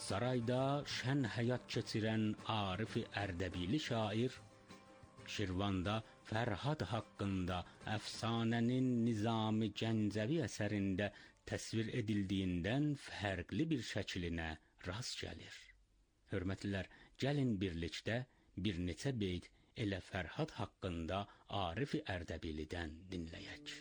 Sarayda şən həyat keçirən Arif Ərdəbili şair, Şirvanda Fərhad haqqında əfsanənin Nizami Gəncəvi əsərində təsvir edildiyindən fərqli bir şəklinə rast gəlir. Hörmətlilər, gəlin birlikdə bir neçə beyt elə Fərhad haqqında Arif Ərdəbilidən dinləyək.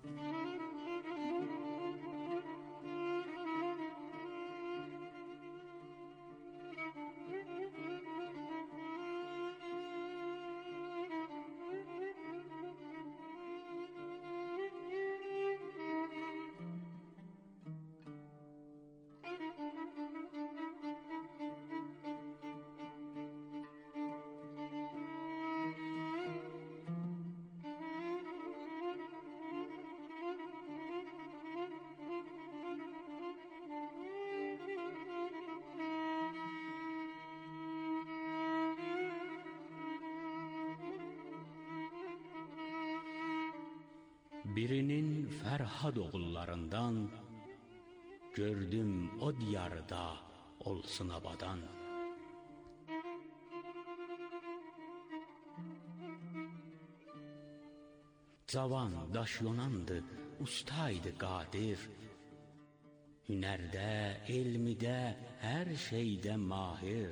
Birinin Fərhad oğullarından gördüm o diyarda olsun abadan. Cavan, daşyonandı, ustaydı qadir, hünərdə, elmidə, hər şeydə mahir.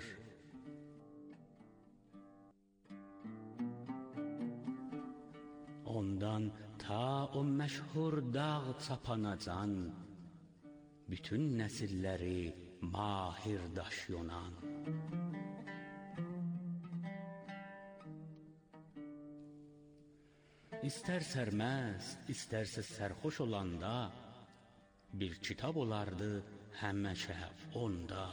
Ondan ta o məşhur dağ çapanacan, bütün nəsilləri mahir daşyonan. İstər sərməst, istərsə sərxoş olanda, bir kitab olardı həmişə onda.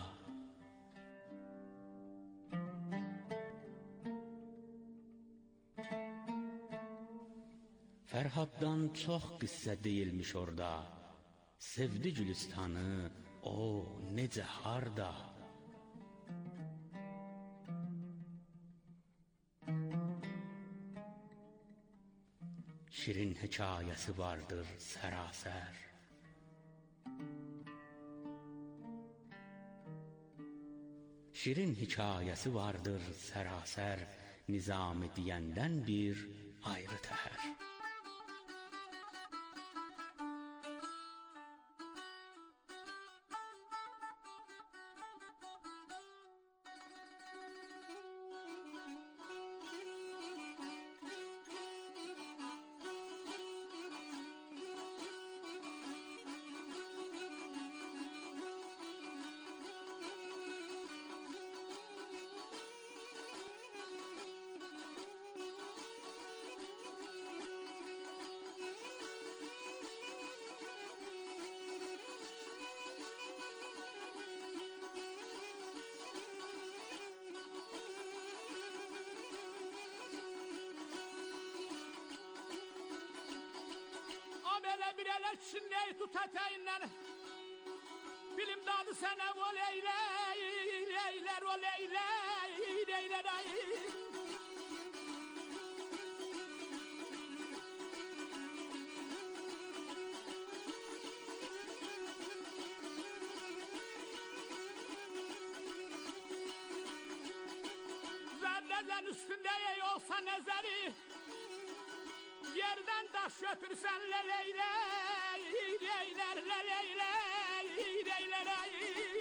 Fərhaddan çox qissə deyilmiş orada, sevdi Gülüstanı, o necə harda. Şirin hekayəsi vardır sərasər, şirin hekayəsi vardır sərasər, Nizami deyəndən bir ayrı təhər. Şimdiyi tut eteğinden, bilim dadı sana ol eyler ol eyler ay. Zerreden üstünde olsa nezeri, yerden taş götürsen leleyler ay.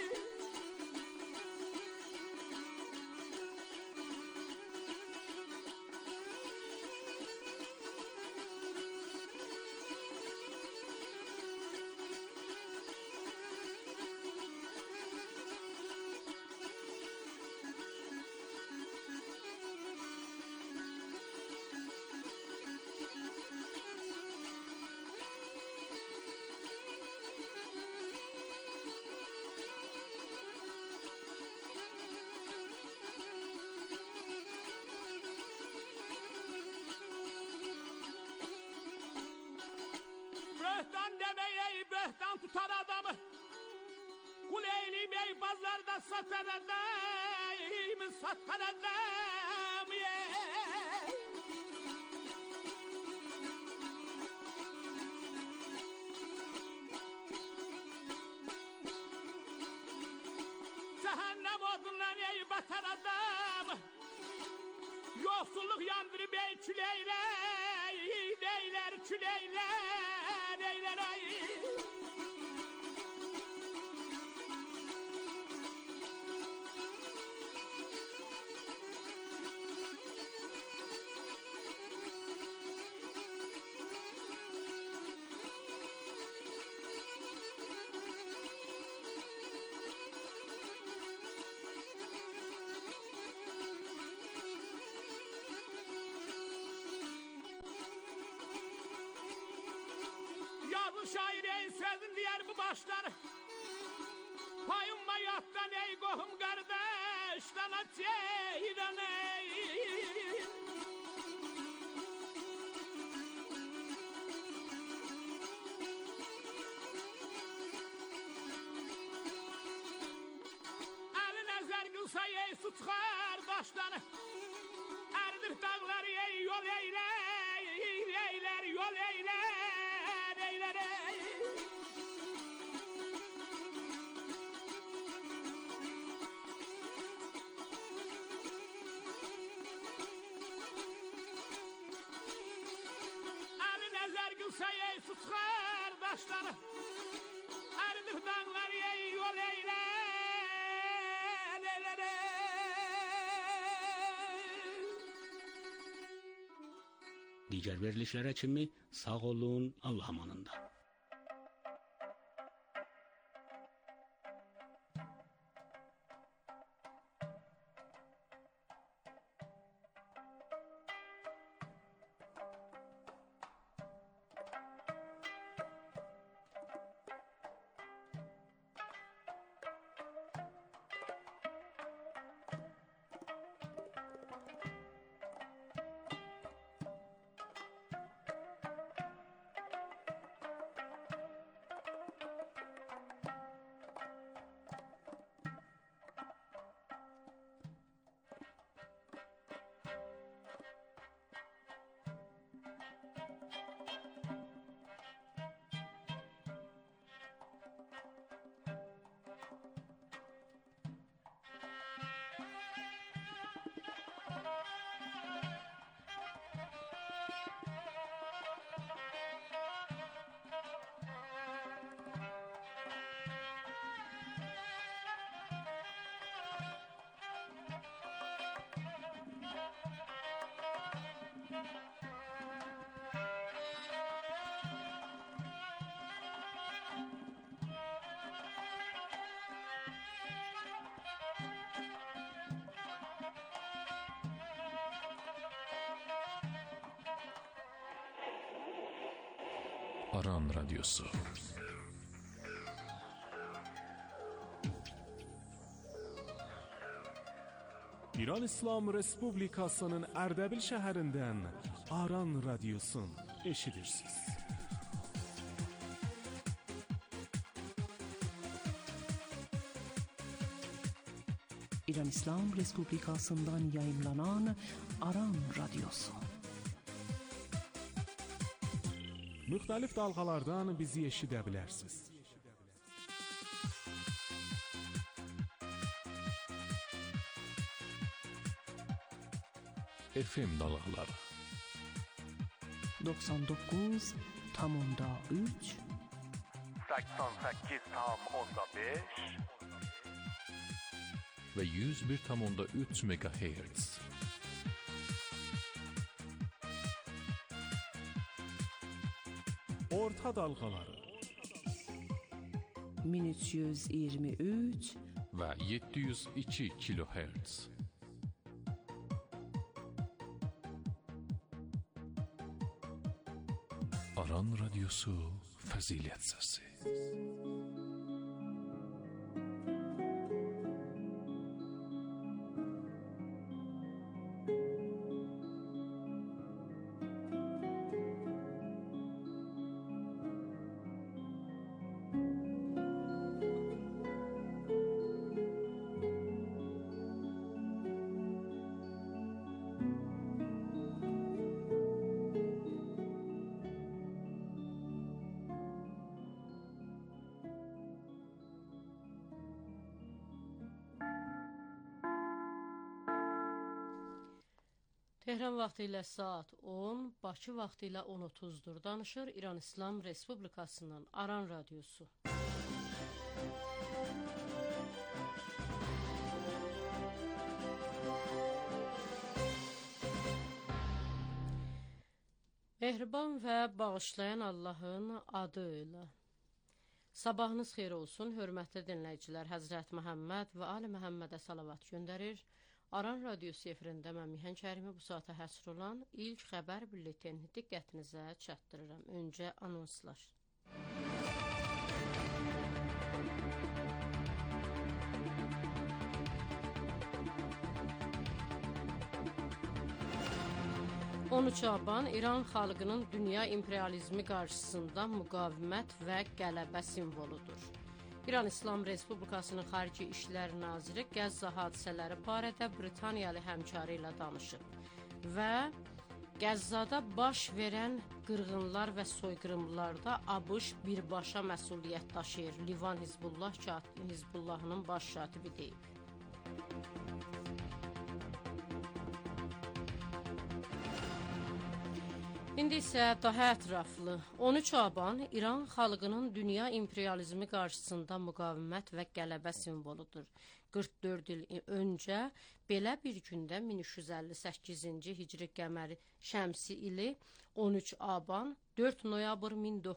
Böhtan demeye böhtan tutar adamı, kul eğilmeyi pazarda satar adam, satar adam. satan adam. Yoksulluk yandırıp ey küleyler, eyler küleyler, eyler ay. Şair ey sözün diğer bu başlar. Payınma yattan ey kohum kardeşten ateyden ey. Elin ezer gülsa ey su çıkar baştan. Erdir dağları ey yol eyler, eyler yol eyler, eyler ey. Elin ezer gülsa ey su çıkar baştan. Erdir dağları ey yol eyler, eyler ey. Diğer verilişlere için mi? Sağ olun, Allah amanında. Aran Radyosu. İran İslam Respublikasının Ərdəbil şəhərindən Aran Radyosun eşidirsiniz. İran İslam Respublikasından yayınlanan Aran Radyosu. Müxtəlif dalğalardan bizi eşidə bilərsiniz. FM dalğaları 99,3 88,5 və 101,3 MHz. Orta dalğaları 1323 və 702 kHz. Aran Radyosu Fəzilət Səsi. Tehran vaxtı ilə saat 10, Bakı vaxtı ilə 10:30-dur. Danışır İran İslam Respublikasının Aran Radyosu. Mehriban və bağışlayan Allahın adı ilə. Sabahınız xeyir olsun, hörmətli dinləyicilər. Həzrət Məhəmməd və Ali Məhəmmədə salavat göndərir. Aran Radyosu efirində mən Mihan Kərimi bu saata həsr olan ilk xəbər bülletini diqqətinizə çatdırıram. Öncə anonslar. Şaban İran xalqının dünya imperializmi qarşısında müqavimət və qələbə simvoludur. İran İslam Respublikasının Xarici İşlər Naziri Qəzza hadisələri barədə Britaniyalı həmkarı ilə danışıb və Qəzzada baş verən qırğınlar və soyqırımlarda ABŞ birbaşa məsuliyyət daşıyır. Livan Hizbullahının baş katibi deyib. İndi isə daha ətraflı. 13 Şaban İran xalqının dünya imperializmi qarşısında müqavimət və qələbə simvoludur. 44 il öncə belə bir gündə 1358-ci hicri qəməri şəmsi ili 13 Şaban 4 noyabr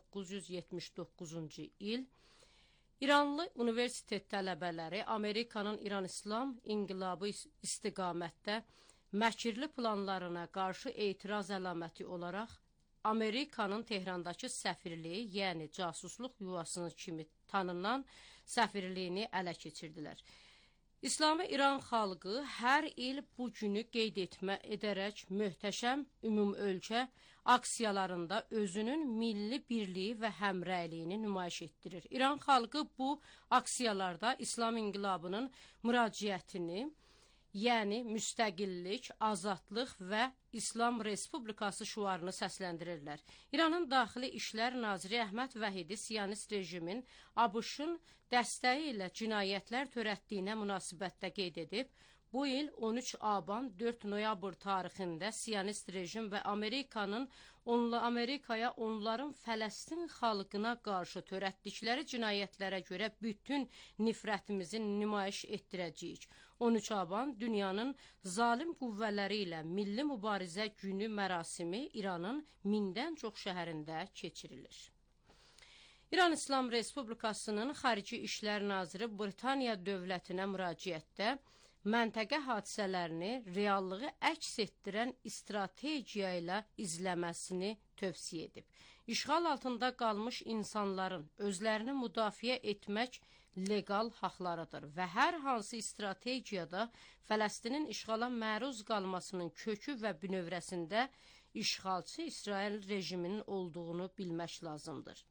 1979-cu il İranlı universitet tələbələri Amerikanın İran İslam İnqilabı istiqamətdə məkirli planlarına qarşı etiraz əlaməti olaraq Amerikanın Tehrandakı səfirliyi, yəni casusluq yuvasının kimi tanınan səfirliyini ələ keçirdilər. İslami İran xalqı hər il bu günü qeyd edərək möhtəşəm ümumölkə aksiyalarında özünün milli birliyi və həmrəyliyini nümayiş etdirir. İran xalqı bu aksiyalarda İslam İnqilabının müraciətini, yəni müstəqillik, azadlıq və İslam Respublikası şüarını səsləndirirlər. İranın Daxili İşlər Naziri Əhməd Vəhidi Siyonist rejimin ABŞ-ın dəstəyi ilə cinayətlər törətdiyinə münasibətdə qeyd edib, bu il 13 Şaban 4 noyabr tarixində Siyonist rejim və Amerikaya onların Fələstin xalqına qarşı törətdikləri cinayətlərə görə bütün nifrətimizi nümayiş etdirəcəyik. 13 Şaban dünyanın zalim qüvvələri ilə Milli Mübarizə Günü mərasimi İranın 1000-dən çox şəhərində keçirilir. İran İslam Respublikasının Xarici İşlər Naziri Britaniya dövlətinə müraciətdə məntəqə hadisələrini reallığı əks etdirən strategiya ilə izləməsini tövsiyə edib. İşğal altında qalmış insanların özlərini müdafiə etmək legal haqlarıdır və hər hansı strategiyada Fələstinin işğala məruz qalmasının kökü və bünövrəsində işğalçı İsrail rejiminin olduğunu bilmək lazımdır.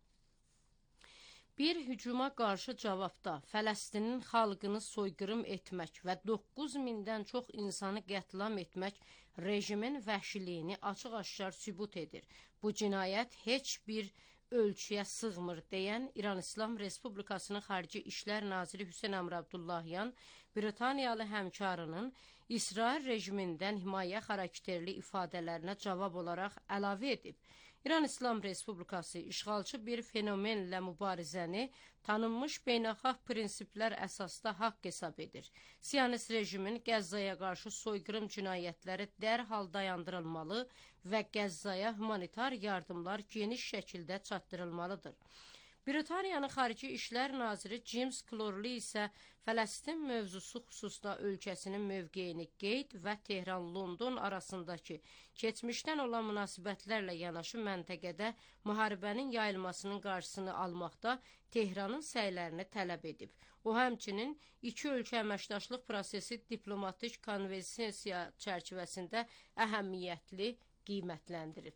Bir hücuma qarşı cavabda Fələstinin xalqını soyqırım etmək və 9000-dən çox insanı qətlam etmək rejimin vəhşiliyini açıq-aşkar sübut edir. Bu cinayət heç bir ölçüyə sığmır deyən İran İslam Respublikasının Xarici İşlər Naziri Hüseyn Əmr Abdullahyan Britaniyalı həmkarının İsrail rejimindən himayə xarakterli ifadələrinə cavab olaraq əlavə edib. İran İslam Respublikası işğalçı bir fenomenlə mübarizəni tanınmış beynəlxalq prinsiplər əsasda haqq hesab edir. Siyonist rejimin Qəzzaya qarşı soyqırım cinayətləri dərhal dayandırılmalı və Qəzzaya humanitar yardımlar geniş şəkildə çatdırılmalıdır. Britaniyanın Xarici İşlər Naziri James Cleverly isə Fələstin mövzusu xüsusda ölkəsinin mövqeyini qeyd və Tehran-London arasındakı keçmişdən olan münasibətlərlə yanaşı məntəqədə müharibənin yayılmasının qarşısını almaqda Tehranın səylərini tələb edib. O həmçinin iki ölkə əməkdaşlıq prosesi diplomatik konvensiya çərçivəsində əhəmiyyətli qiymətləndirib.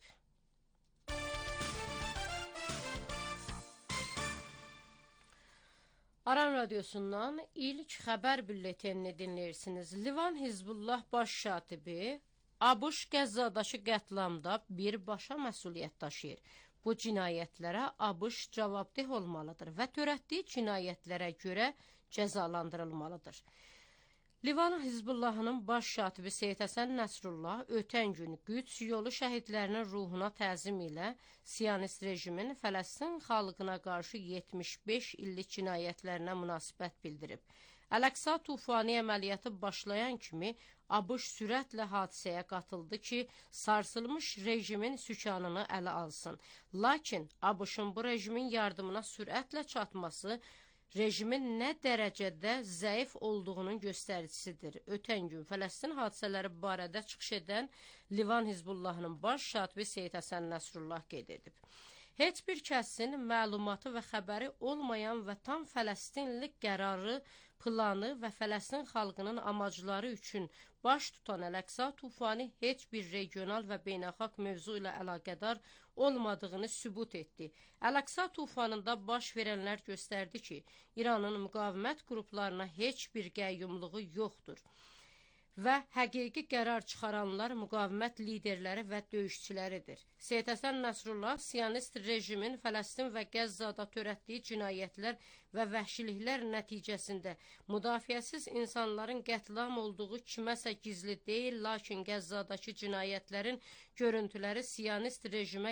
Aran Radyosu'ndan ilk xəbər bülletenini dinləyirsiniz. Livan Hizbullah baş katibi ABŞ Qəzzadakı qətlamda birbaşa məsuliyyət daşıyır. Bu cinayətlərə ABŞ cavabdeh olmalıdır və törətdiyi cinayətlərə görə cəzalandırılmalıdır. Livan Hizbullahının baş katibi Seyid Həsən Nəsrullah ötən gün Qüds yolu şəhidlərinin ruhuna təzim ilə Siyonist rejimin Fələstin xalqına qarşı 75 illik cinayətlərinə münasibət bildirib. Əl-Əqsa tufani əməliyyatı başlayan kimi ABŞ sürətlə hadisəyə qatıldı ki, sarsılmış rejimin sükanını ələ alsın. Lakin ABŞ-ın bu rejimin yardımına sürətlə çatması rejimin nə dərəcədə zəif olduğunun göstəricisidir. Ötən gün Fələstin hadisələri barədə çıxış edən Livan Hizbullahının baş katibi Seyid Həsən Nəsrullah qeyd edib. Heç bir kəsin məlumatı və xəbəri olmayan və tam Fələstinli qərarı, planı və Fələstin xalqının amacları üçün baş tutan Əl-Əqsa tufani heç bir regional və beynəlxalq mövzu ilə əlaqədar olmadığını sübut etdi. Əl-Əqsa tufanında baş verənlər göstərdi ki, İranın müqavimət qruplarına heç bir qəyyumluğu yoxdur və həqiqi qərar çıxaranlar müqavimət liderləri və döyüşçüləridir. Seyid Həsən Nəsrullah Siyonist rejimin Fələstin və Qəzzada törətdiyi cinayətlər və vəhşiliklər nəticəsində müdafiəsiz insanların qətlam olduğu kiməsə gizli deyil, lakin Qəzzadakı cinayətlərin görüntüləri Siyonist rejimə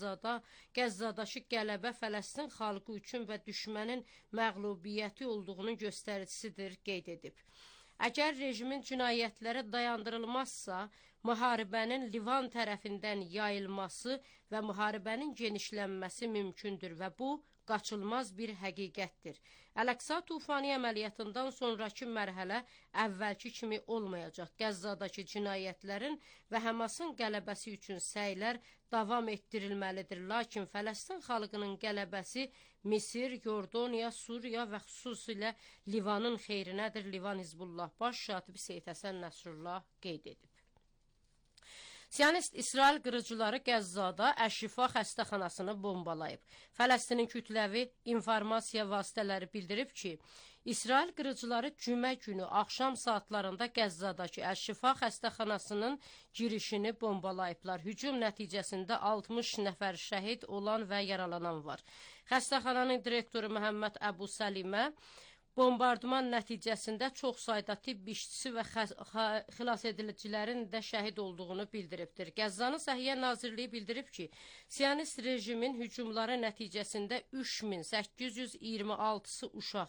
Qəzzadakı qələbə Fələstin xalqı üçün və düşmənin məğlubiyyəti olduğunun göstəricisidir, qeyd edib. Əgər rejimin cinayətləri dayandırılmazsa, müharibənin Livan tərəfindən yayılması və müharibənin genişlənməsi mümkündür və bu qaçılmaz bir həqiqətdir. Əl-Əqsa tufani əməliyyatından sonraki mərhələ əvvəlki kimi olmayacaq. Qəzzadakı cinayətlərin və Həmasın qələbəsi üçün səylər davam etdirilməlidir. Lakin Fələstin xalqının qələbəsi Misir, Yordaniya, Suriya və xüsusilə Livanın xeyrinədir. Livan Hizbullah baş katibi Seyid Həsən Nəsrullah qeyd edib. Siyonist İsrail qırıcıları Qəzzada Əş-Şifa xəstəxanasını bombalayıb. Fələstinin kütləvi informasiya vasitələri bildirib ki, İsrail qırıcıları cümə günü axşam saatlarında Qəzzadakı Əş-Şifa xəstəxanasının girişini bombalayıblar. Hücum nəticəsində 60 nəfər şəhid olan və yaralanan var. Xəstəxananın direktoru Məhəmməd Əbu Səlimə bombardıman nəticəsində çox sayda tibb işçisi və xilasedilicilərin də şəhid olduğunu bildiribdir. Qəzzanın Səhiyyə Nazirliyi bildirib ki, Siyonist rejimin hücumları nəticəsində 3826-sı uşaq,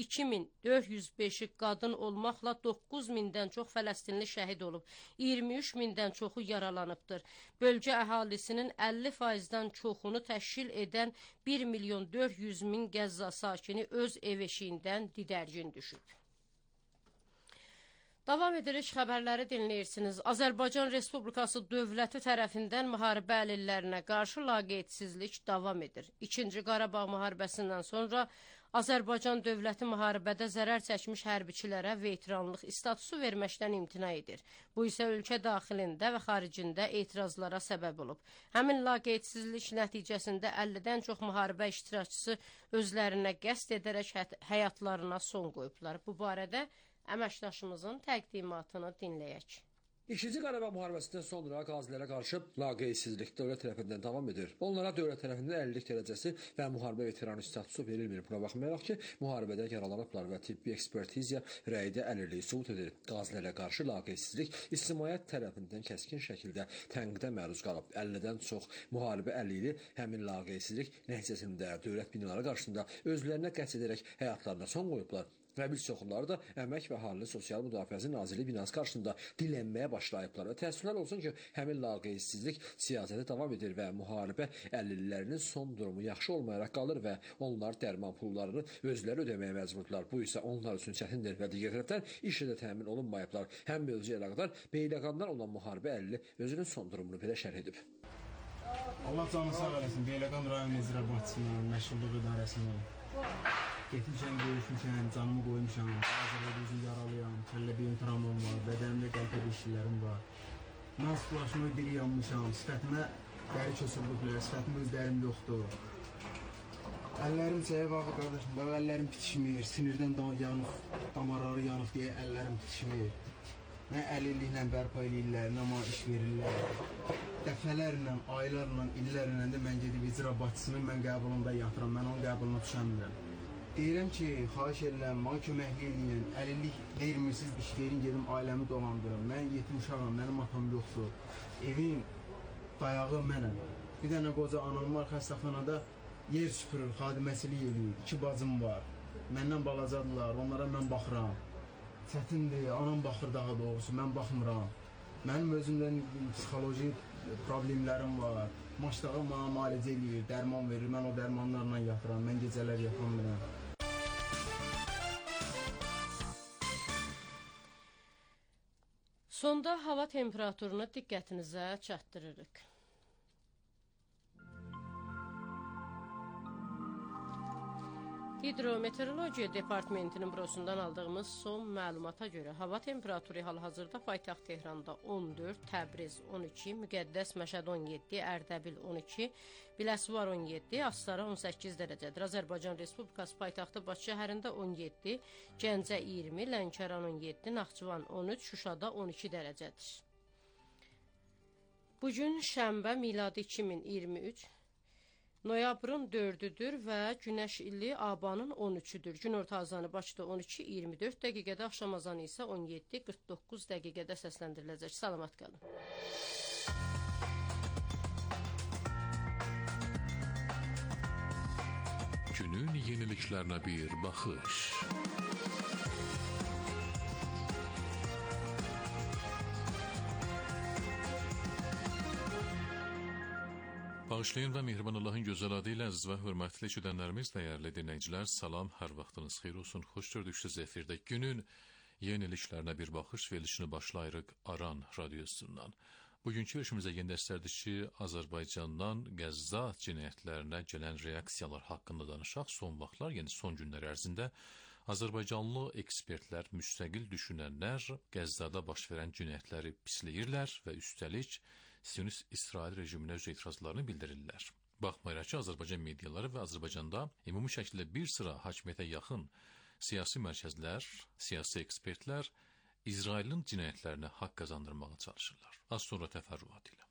2405-i qadın olmaqla 9000-dən çox fələstinli şəhid olub, 23000-dən çoxu yaralanıbdır. Bölgə əhalisinin 50%-dən çoxunu təşkil edən 1.400.000 Qəzza sakini öz ev eşiyindən didərgin düşüb. Davam edirik, xəbərləri dinləyirsiniz. Azərbaycan Respublikası dövləti tərəfindən müharibə əlillərinə qarşı laqeydisizlik davam edir. 2-ci Qarabağ müharibəsindən sonra Azərbaycan dövləti müharibədə zərər çəkmiş hərbiçilərə veteranlıq statusu verməkdən imtina edir. Bu isə ölkə daxilində və xaricində etirazlara səbəb olub. Həmin laqeydsizlik nəticəsində 50-dən çox müharibə iştirakçısı özlərinə qəsd edərək həyatlarına son qoyublar. Bu barədə əməkdaşımızın təqdimatını dinləyək. 2-ci Qarabağ müharibəsindən sonra qazilərə qarşı laqeysizlik dövlət tərəfindən davam edir. Onlara dövlət tərəfindən əlillik dərəcəsi və müharibə veteranı statusu verilmir. Buna baxmayaraq ki, müharibədə yaralanıblar və tibbi ekspertiziya rəydə əlilliyi sübut edir. Qazilərə qarşı laqeysizlik ictimaiyyət tərəfindən kəskin şəkildə tənqidə məruz qalıb. 50-dən çox müharibə əlilli həmin laqeysizlik nəticəsində dövlət binaları qarşısında özlərinə qəsd edərək həyatlarına son qoyublar. Və bir çoxları da Əmək və Əhalinin Sosial Müdafiəsi Nazirliyi binası qarşısında dilənməyə başlayıblar. Və təəssüflər olsun ki, həmin laqeysizlik siyasəti davam edir və müharibə əlillilərinin son durumu yaxşı olmayaraq qalır və onlar dərman pullarını özləri ödəməyə məcburdurlar. Bu isə onlar üçün çətindir və digər tərəfdən işlə də təmin olunmayıblar. Həm mövzu ilə qədər Beyləqandan olan müharibə əlilli özünün son durumunu belə şərh edib. Allah canı sağ eləsin. Beyləqan rayon icra başçısının məşğulluq idarəsindən getmişəm, görüşmüşəm, canımı qoymuşam, bazıları düzün yaralıyam, kəllə-beyin travmam var, bədənimdə qəlbə dişliklərim var. Mən splaşımı diri yanmışam, sifətimə dəri kösürlüklər, sifətimə öz dərim yoxdur. Əllərim çəyib ağı qardaşım, bax əllərim bitişmir, sinirdən yanıq, damarları yanıq deyə əllərim bitişmir. Mən əlilliklə bərpa eləyirlər, amma iş verirlər. Dəfələrlə, aylarla, illərlə də mən gedib icra başçısının mən qəbulunda yatıram, mən onun qəbuluna düşəmirəm. Deyirəm ki, xahiş edirəm, mənə köməklik edin, əlillik vermirsiniz, iş verin, gedim ailəmi dolandırım. Mən yetim uşağam, mənim atam yoxdur. Evin dayağı mənəm. Bir dənə qoca anam var xəstəxanada, yer süpürür, xadiməsilik edir. 2 bacım var. Məndən balacadırlar, onlara mən baxıram. Çətindir, anam baxır daha doğrusu, mən baxmıram. Mənim özümdən psixoloji problemlərim var. Maçdağa mənə müalicə edir, dərman verir, mən o dərmanlarla yatıram, mən gecələr yatamıram. Sonda hava temperaturunu diqqətinizə çatdırırıq. Hidrometeorologiya Departamentinin bürosundan aldığımız son məlumata görə hava temperaturu hal-hazırda paytaxt Tehranda 14, Təbriz 12, Müqəddəs Məşəd 17, Ərdəbil 12, Biləsuvar 17, Astara 18 dərəcədir. Azərbaycan Respublikası paytaxtı Bakı şəhərində 17, Gəncə 20, Lənkəran 17, Naxçıvan 13, Şuşada 12 dərəcədir. Bugün şənbə miladi 2023 noyabrın 4-düdür və günəş ili abanın 13-üdür. Gün orta azanı Bakıda 12-24 dəqiqədə, axşam azanı isə 17-49 dəqiqədə səsləndiriləcək. Salamat qalın. Günün yeniliklərinə bir baxış. Bağışlayın və mehriban Allahın gözəl adı ilə əziz və hörmətli eşidənlərimiz, dəyərli dinləyicilər, salam, hər vaxtınız xeyir olsun, xoş gördükünüz efirdə günün yeniliklərinə bir baxış verilişini başlayırıq Aran radiosundan. Bugünkü verilişimizə yeni dəstərdir ki, Azərbaycandan Qəzza cinayətlərinə gələn reaksiyalar haqqında danışaq. Son vaxtlar, yəni son günlər ərzində Azərbaycanlı ekspertlər, müstəqil düşünənlər Qəzzada baş verən cinayətləri pisləyirlər və üstəlik Siyonist İsrail rejiminə öz etirazlarını bildirirlər. Baxmayaraq ki, Azərbaycan mediaları və Azərbaycanda ümumi şəkildə bir sıra hakimiyyətə yaxın siyasi mərkəzlər, siyasi ekspertlər İsrailin cinayətlərinə haqq qazandırmağa çalışırlar. Az sonra təfərrüat ilə.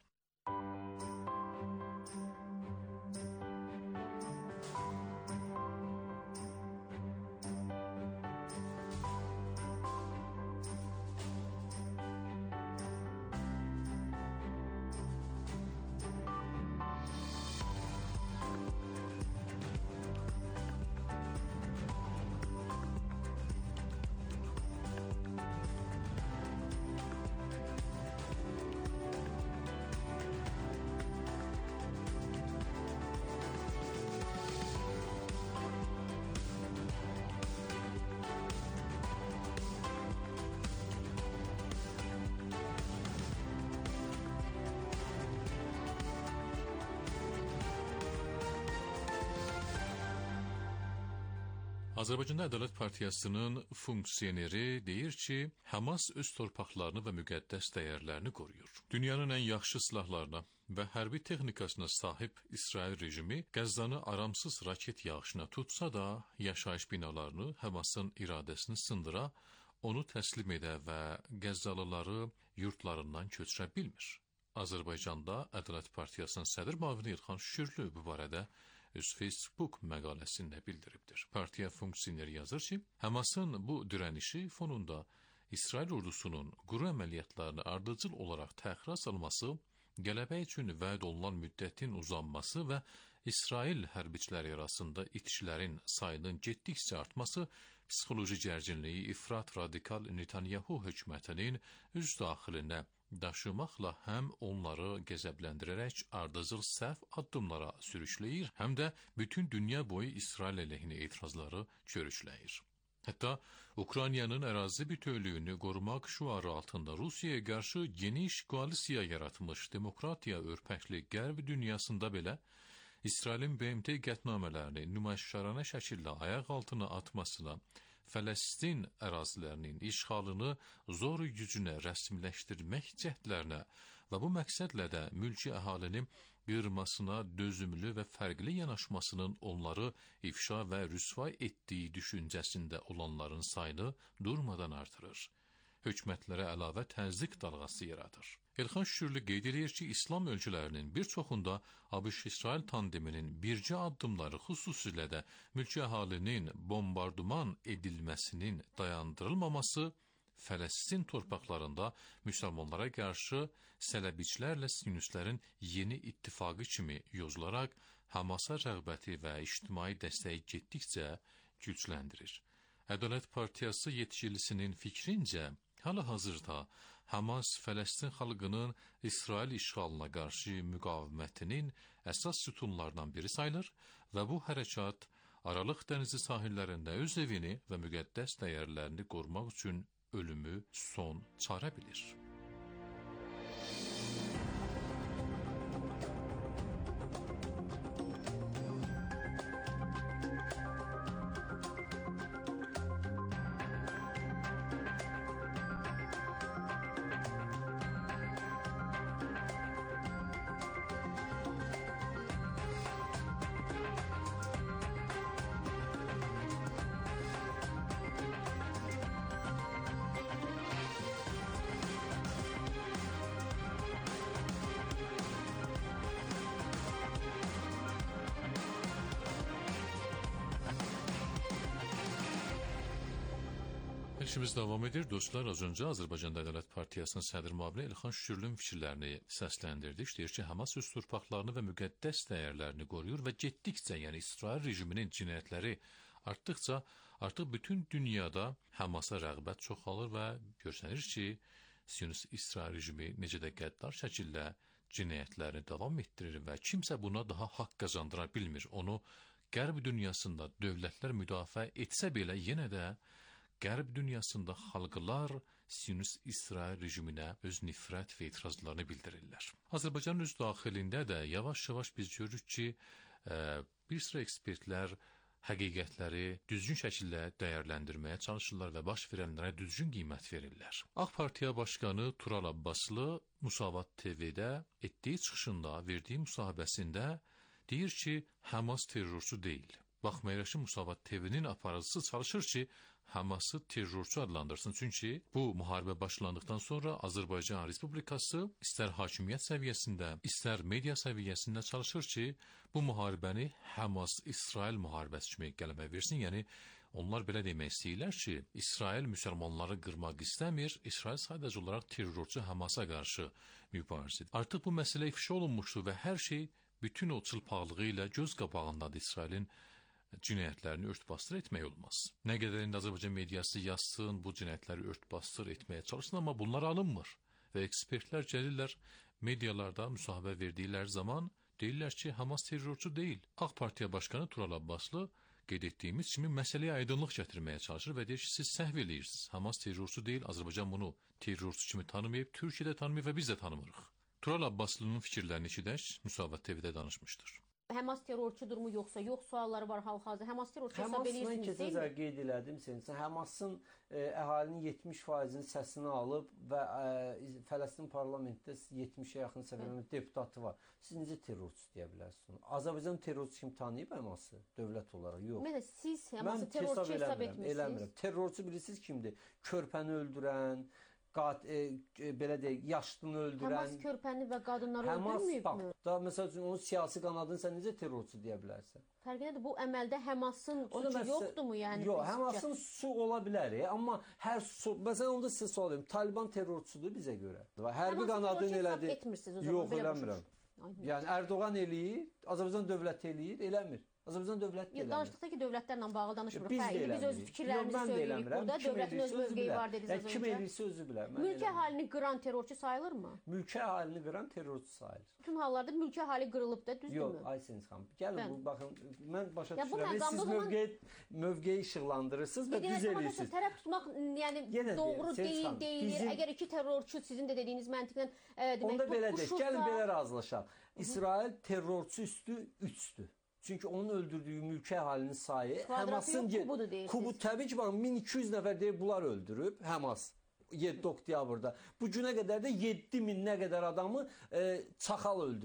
Azərbaycanda Ədalət Partiyasının funksioneri deyir ki, Hamas öz torpaqlarını və müqəddəs dəyərlərini qoruyur. Dünyanın ən yaxşı silahlarına və hərbi texnikasına sahib İsrail rejimi Qəzzanı aramsız raket yağışına tutsa da, yaşayış binalarını Hamasın iradəsini sındıra, onu təslim edə və Qəzzalıları yurtlarından köçürə bilmir. Azərbaycanda Ədalət Partiyasının sədr müavini İlxan Şükürlü bu barədə öz Facebook məqaləsində bildiribdir. Partiya funksioneri yazır ki, Hamasın bu dirənişi fonunda İsrail ordusunun quru əməliyyatlarını ardıcıl olaraq təxirə salması, qələbə üçün vəd olunan müddətin uzanması və İsrail hərbiçiləri arasında itişlərin sayının getdikcə artması, psixoloji gərginliyi ifrat radikal Netanyahu hökumətinin öz daxilinə daşımaqla həm onları qəzəbləndirərək ardıcıl səhv addımlara sürükləyir, həm də bütün dünya boyu İsrail əleyhinə etirazları körükləyir. Hətta Ukraynanın ərazi bütövlüyünü qorumaq şüarı altında Rusiyaya qarşı geniş koalisiya yaratmış demokratiya örpəkli qərb dünyasında belə İsrailin BMT qətnamələrini nümayişkarana şəkildə ayaq altına atmasına, Fələstin ərazilərinin işğalını zor gücünə rəsmiləşdirmək cəhdlərinə və bu məqsədlə də mülki əhalinin qırmasına dözümlü və fərqli yanaşmasının onları ifşa və rüsvay etdiyi düşüncəsində olanların sayını durmadan artırır. hökumətlərə əlavə təzyiq dalğası yaradır. Elxan Şükürlü qeyd edir ki, İslam ölkələrinin bir çoxunda ABŞ-İsrail tandeminin bircə addımları, xüsusilə də mülki əhalinin bombardıman edilməsinin dayandırılmaması Fələstin torpaqlarında müsəlmanlara qarşı sələbiçlərlə sinüslərin yeni ittifaqı kimi yozularaq Hamasa rəğbəti və ictimai dəstəyi getdikcə gücləndirir. Ədalət Partiyası yetkililərinin fikrincə, hal-hazırda Hamas Fələstin xalqının İsrail işğalına qarşı müqavimətinin əsas sütunlarından biri sayılır və bu hərəkat Aralıq dənizi sahillərində öz evini və müqəddəs dəyərlərini qorumaq üçün ölümü son çarə bilir. İşimiz davam edir. Dostlar, az öncə Azərbaycan Ədalət Partiyasının sədr müavini Elxan Şükürlünün fikirlərini səsləndirdik. Deyir ki, Hamas öz torpaqlarını və müqəddəs dəyərlərini qoruyur və getdikcə, yəni İsrail rejiminin cinayətləri artdıqca, artıq bütün dünyada Hamasa rəğbət çoxalır və görsənir ki, Siyonist İsrail rejimi necə də qəddar şəkildə cinayətlərini davam etdirir və kimsə buna daha haqq qazandıra bilmir. Onu Qərb dünyasında dövlətlər müdafiə etsə belə yenə də Qərb dünyasında xalqlar Siyonist İsrail rejiminə öz nifrət və etirazlarını bildirirlər. Azərbaycanın öz daxilində də yavaş-yavaş biz görürük ki, bir sıra ekspertlər həqiqətləri düzgün şəkildə dəyərləndirməyə çalışırlar və baş verənlərə düzgün qiymət verirlər. AK Partiya Başqanı Tural Abbaslı Musavat TV-də etdiyi çıxışında, verdiyi müsahibəsində deyir ki, Hamas terrorçu deyil. Baxmayaraq ki, Musavat TV-nin aparıcısı çalışır ki, Haması terrorçu adlandırsın. Çünki bu müharibə başlandıqdan sonra Azərbaycan Respublikası istər hakimiyyət səviyyəsində, istər media səviyyəsində çalışır ki, bu müharibəni Hamas-İsrail müharibəsi kimi qələmə versin. Yəni, onlar belə demək istəyirlər ki, İsrail müsəlmanları qırmaq istəmir, İsrail sadəcə olaraq terrorçu Hamasa qarşı mübarizədir. Artıq bu məsələ ifşa olunmuşdur və hər şey bütün o çılpaqlığı ilə göz qabağındadır. İsrailin cinayətlərini örtbasdır etmək olmaz. Nə qədər indi Azərbaycan mediası yazsın, bu cinayətləri örtbasdır etməyə çalışsın, amma bunlar alınmır. Və ekspertlər gəlirlər, medialarda müsahibə verdikləri zaman deyirlər ki, Hamas terrorçu deyil. AK Partiya Başqanı Tural Abbaslı qeyd etdiyimiz kimi məsələyə aydınlıq gətirməyə çalışır və deyir ki, siz səhv eləyirsiniz. Hamas terrorçu deyil, Azərbaycan bunu terrorçu kimi tanımayıb, Türkiyədə tanımayıb və biz də tanımırıq. Tural Abbaslı'nın fikirlərini eşidək, Müsavat TV-də danışmışdır. Hamas terrorçudurmu yoxsa yox sualları var hal-hazırda. Hamas terrorçu hesab edirsiniz, deyil mi? Qeyd elədim senin. Hamasın əhalinin 70%-nin səsini alıb və Fələstin parlamentdə 70-ə yaxın səviyyəli deputatı var. Siz necə terrorçu deyə bilərsiniz? Azərbaycan terrorçu kimi tanıyıb Haması dövlət olaraq? Yox. Məsələn, siz Haması terrorçu hesab etmirsiniz? Eləmirəm. Terrorçu bilirsiniz kimdir? Körpəni öldürən, belə deyək, yaşlını öldürən. Hamas körpəni və qadınları öldürməyib mi? Da, məsəl üçün, onun siyasi qanadını sən necə terrorçu deyə bilərsən? Fərqinədir, bu əməldə Hamasın suçu yoxdurmu? Yəni, yox, Hamasın suçu ola bilər, amma hər suçu, məsələn, onda sizə sual edeyim, Taliban terrorçudur bizə görə. Hərbi qanadını elədi. Yox, eləmirəm. Yəni, Erdoğan eləyir, Azərbaycan dövləti eləyir, eləmir. Azərbaycan dövləti eləmir. Danışdıqda ki, dövlətlərlə bağlı danışmırıq. Biz öz fikirlərimizi söyləyirik burada. Dövlətin öz mövqeyi var dediniz az öncə. Kim eləyirsə özü bilər. Mülki əhalini qıran terrorçu sayılırmı? Mülki əhalini qıran terrorçu sayılır. Bütün hallarda mülki əhali qırılıb da, düzdürmü? Yox, Ayşəniz xanım. Gəlin, baxın, mən başa düşürəm. Siz mövqeyi işıqlandırırsınız və düz eləyirsiniz. Tərəf tutmaq doğru deyilir. Əgər iki terrorçu sizin də dediyiniz məntiqlə onda belə deyək, gəlin belə razılaşaq. İsrail terrorçu üstü 3-dür. Çünki onun öldürdüyü mülki əhalinin sayı Hamasın kubu təbii ki, 1200 nəfər deyib bunlar öldürüb Hamas 7 oktyabrda. Bu günə qədər də 7000 nə qədər adamı çaxal öldürüb.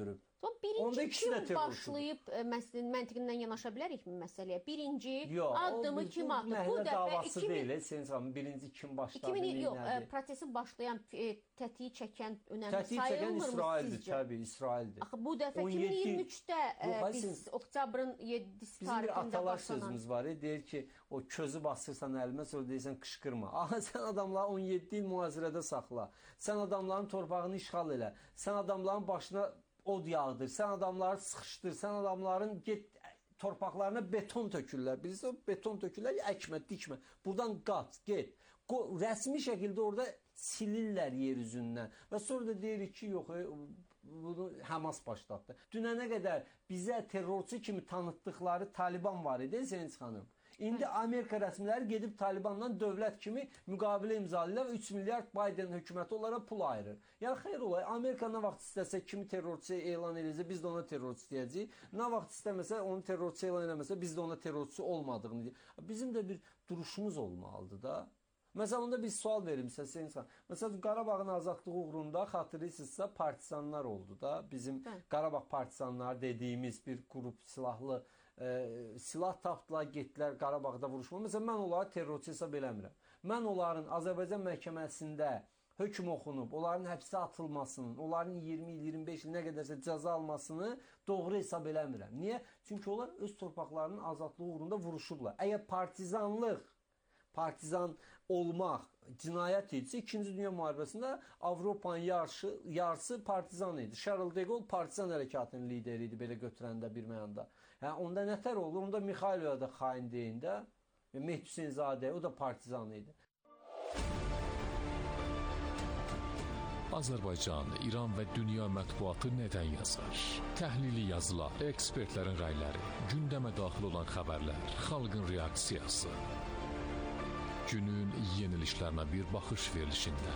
Birinci kim başlayıb məntiqindən yanaşa bilərikmi məsələyə? Birinci addımı kim atdı? Bu davası deyil, Senin xanım, birinci kim başladı? Yox, prosesi başlayan, tətiyi çəkən önəmli tətiyi çəkən sayılmırmı İsraildir, sizcə? təbii, İsraildir. Axı bu dəfə 2023-də biz oktyabrın 7-si Bizim bir tarixində atalar başlanan. sözümüz var, deyir ki, o közü basırsan əlimə, sonra deyirsən qışqırma. Aha, sən adamları 17 il mühasirədə saxla. Sən adamların torpağını işğal elə. Sən adamların başına od yağdır, sən adamları sıxışdır, sən adamların torpaqlarına beton tökürlər. Birisi o beton tökürlər, əkmə, dikmə. Buradan qaç, get. Rəsmi şəkildə orada silirlər yer üzündən. Və sonra da deyirik ki, yox, bunu Hamas başlatdı. Dünənə qədər bizə terrorçu kimi tanıtdıqları Taliban var idi, Senin xanım. İndi Amerika rəsmiləri gedib Talibanla dövlət kimi müqavilə imzalayırlar və 3 milyard Biden hökuməti onlara pul ayırır. Yəni xeyr olay, Amerika nə vaxt istəsə kimi terrorçu elan edəcək, biz də ona terrorçu deyəcəyik. Nə vaxt istəməsə, onu terrorçu elan eləməsə, biz də ona terrorçu olmadığını deyəcəyik. Bizim də bir duruşumuz olmalıdır da. Məsələn, onda bir sual verim sizə, Senin xanım. Məsələn, Qarabağın azadlığı uğrunda xatırlayırsınızsa partizanlar oldu da. Bizim Qarabağ partizanları dediyimiz bir qrup silahlı silah tapdılar, getdilər Qarabağda vuruşma. Məsələn, mən onları terrorçu hesab eləmirəm. Mən onların Azərbaycan məhkəməsində hökm oxunub, onların həbsə atılmasının, onların 20 il, 25 il nə qədərsə cəza almasını doğru hesab eləmirəm. Niyə? Çünki onlar öz torpaqlarının azadlığı uğrunda vuruşublar. Əgər partizan olmaq cinayət idisə, 2-ci Dünya müharibəsində Avropanın yarısı partizan idi. Charles de Gaulle partizan hərəkatının lideri idi, belə götürəndə bir mənada. Yəni, onda nətər olur? Onda Mikhailova da xain deyində, Mehdi Hüseynzadə, o da partizan idi. Azərbaycan, İran və dünya mətbuatı nədən yazar? Təhlili yazılar, ekspertlərin rəyləri, gündəmə daxil olan xəbərlər, xalqın reaksiyası. Günün yenilişlərinə bir baxış verilişində.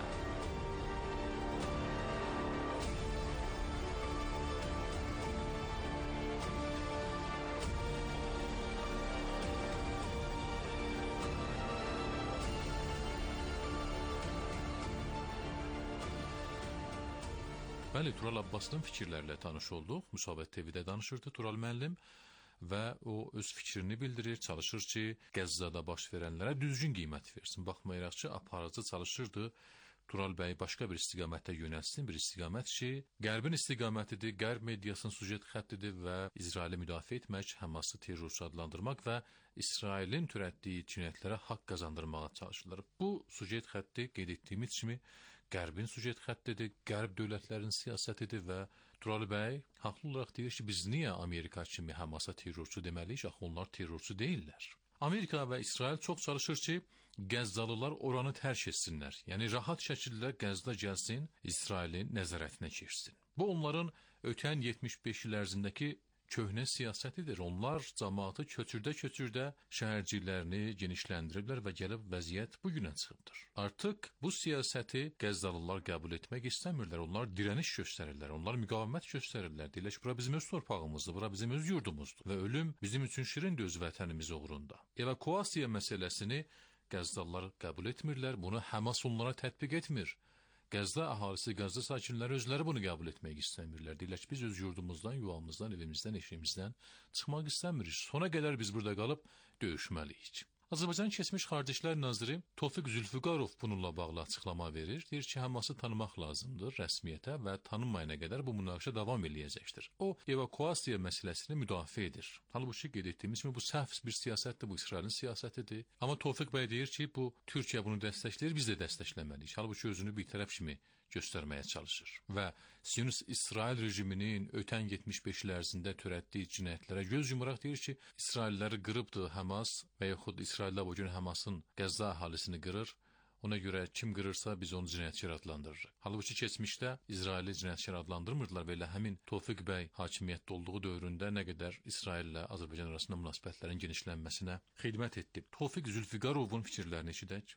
Bəli, Tural Abbasının fikirlərlə tanış olduq. Müsabət TV-də danışırdı Tural müəllim və o öz fikrini bildirir, çalışır ki, Qəzzada baş verənlərə düzgün qiymət versin. Baxmayaraq ki, aparıcı çalışırdı Tural bəy başqa bir istiqamətə yönəlsin, bir istiqamət ki, Qərbin istiqamətidir, Qərb mediasının sujet xəttidir və İsraili müdafiə etmək, Həması terrorçu adlandırmaq və İsrailin törətdiyi cinayətlərə haqq qazandırmağa çalışırlar. Bu sujet xətti qeyd etdiyimiz kimi Qərbin sujet xəttidir, Qərb dövlətlərinin siyasətidir və Tural bəy haqlı olaraq deyir ki, biz niyə Amerika kimi Həmasa terrorçu deməliyik, axı onlar terrorçu deyirlər. Amerika və İsrail çox çalışır ki, Qəzzalılar oranı tərk etsinlər. Yəni, rahat şəkildə Qəzda gəlsin, İsrailin nəzarətinə keçsin. Bu, onların ötən 75 il ərzindəki köhnə siyasətidir. Onlar cəmaatı köçürdə şəhərciklərini genişləndiriblər və gəlib vəziyyət bugünə çıxıbdır. Artıq bu siyasəti Qəzzalılar qəbul etmək istəmirlər. Onlar dirəniş göstərirlər, onlar müqavimət göstərirlər. Deyirlər ki, bura bizim öz torpağımızdır, bura bizim öz yurdumuzdur və ölüm bizim üçün şirindir öz vətənimiz uğrunda. Evakuasiya məsələsini Qəzzalılar qəbul etmirlər, bunu Həmas onlara tətbiq etmir. Qəzda əhalisi, Qəzda sakinləri özləri bunu qəbul etmək istəmirlər. Deyirlər ki, biz öz yurdumuzdan, yuvamızdan, evimizdən, eşiyimizdən çıxmaq istəmirik. Sona qədər biz burada qalıb döyüşməliyik. Azərbaycan keçmiş Xarici İşlər Naziri Tofiq Zülfüqarov bununla bağlı açıqlama verir. Deyir ki, Həması tanımaq lazımdır rəsmiyyətə və tanınmayana qədər bu münaqişə davam eləyəcəkdir. O, evakuasiya məsələsini müdafiə edir. Halbuki qeyd etdiyimiz kimi bu səhv bir siyasətdir, bu İsrailin siyasətidir. Amma Tofiq bəy deyir ki, bu Türkiyə bunu dəstəkləyir, biz də dəstəkləməliyik. Halbuki özünü bir tərəf kimi göstərməyə çalışır. Və Siyonist-İsrail rejiminin ötən 75 il ərzində törətdiyi cinayətlərə göz yumaraq deyir ki, İsrailləri qırıbdır Həmas və yaxud İsraillər bugün Həmasın Qəzza əhalisini qırır. Ona görə kim qırırsa biz onu cinayətçi adlandırırıq. Halbuki keçmişdə İsraili cinayətçi adlandırmırdılar və elə həmin Tofiq bəy hakimiyyətdə olduğu dövründə nə qədər İsraillə Azərbaycan arasında münasibətlərin genişlənməsinə xidmət etdi. Tofiq Zülfüqarovun fikirlərini eşidək.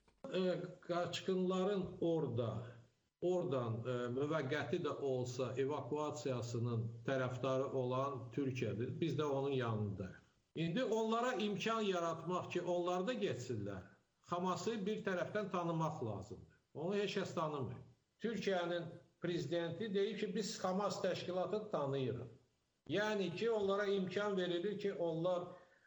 Qaçqınların oradan müvəqqəti də olsa evakuasiyasının tərəfdarı olan Türkiyədir. Biz də onun yanındayıq. İndi onlara imkan yaratmaq ki, onlar da getsinlər. Haması bir tərəfdən tanımaq lazımdır. Onu heç kəs tanımır. Türkiyənin prezidenti deyir ki, biz Hamas təşkilatını tanıyırıq. Yəni ki, onlara imkan verilir ki, onlar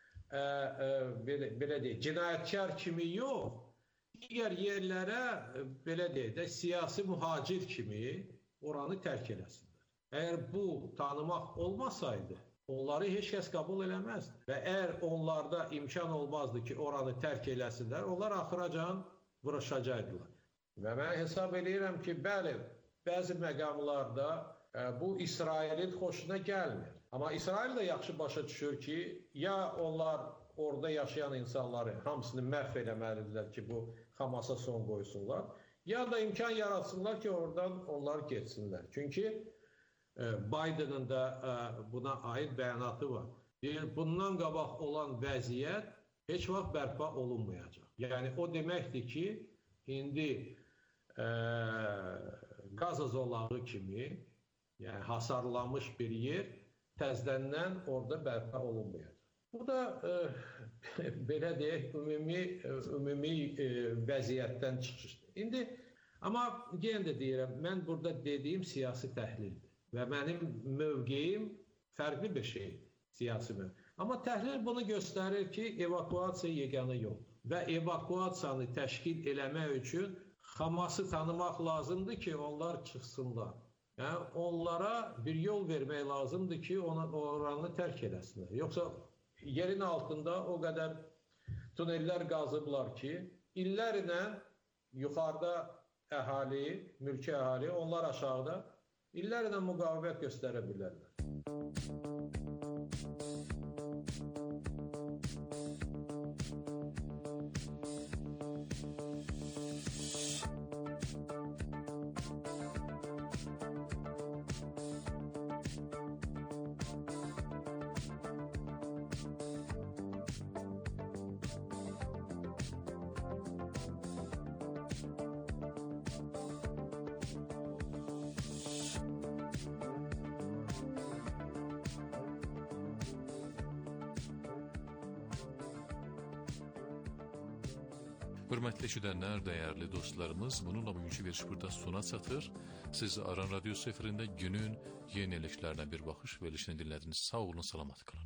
belə deyək, cinayətkar kimi yox, digər yerlərə belə deyək də siyasi mühacir kimi oranı tərk eləsinlər. Əgər bu tanımaq olmasaydı, onları heç kəs qəbul eləməzdi. Və əgər onlarda imkan olmazdı ki, oranı tərk eləsinlər, onlar axıracan vuruşacaqdılar. Və mən hesab edirəm ki, bəli, bəzi məqamlarda bu İsrailin xoşuna gəlmir. Amma İsrail də yaxşı başa düşür ki, ya onlar orada yaşayan insanları hamısını məhv eləməlidirlər ki, bu Hamasa son qoysunlar, ya da imkan yaratsınlar ki, oradan onlar getsinlər. Çünki Biden'ın da buna aid bəyanatı var. Bundan qabaq olan vəziyyət heç vaxt bərpa olunmayacaq. Yəni, o deməkdir ki, indi Qaza zolağı kimi, yəni hasarlanmış bir yer təzədən orada bərpa olunmayacaq. Bu da belə deyək, ümumi vəziyyətdən çıxışdır. İndi, amma yenə də deyirəm, mən burada dediyim siyasi təhlildir və mənim mövqeyim fərqli bir şeydir, siyasi mövqey. Amma təhlil bunu göstərir ki, evakuasiya yeganə yoldur və evakuasiyanı təşkil eləmək üçün Haması tanımaq lazımdır ki, onlar çıxsınlar. Yəni, onlara bir yol vermək lazımdır ki, oranı tərk eləsinlər. Yoxsa yerin altında o qədər tunellər qazıblar ki, illərlə yuxarıda əhali, mülki əhali, onlar aşağıda illərlə müqavimət göstərə bilərlər. Hörmətli eşidənlər, dəyərli dostlarımız, bununla bugünkü veriş burada sona çatır. Siz Aran Radiosu efirində günün yeniliklərinə bir baxış verilişini dinlədiniz. Sağ olun, salamat qalın.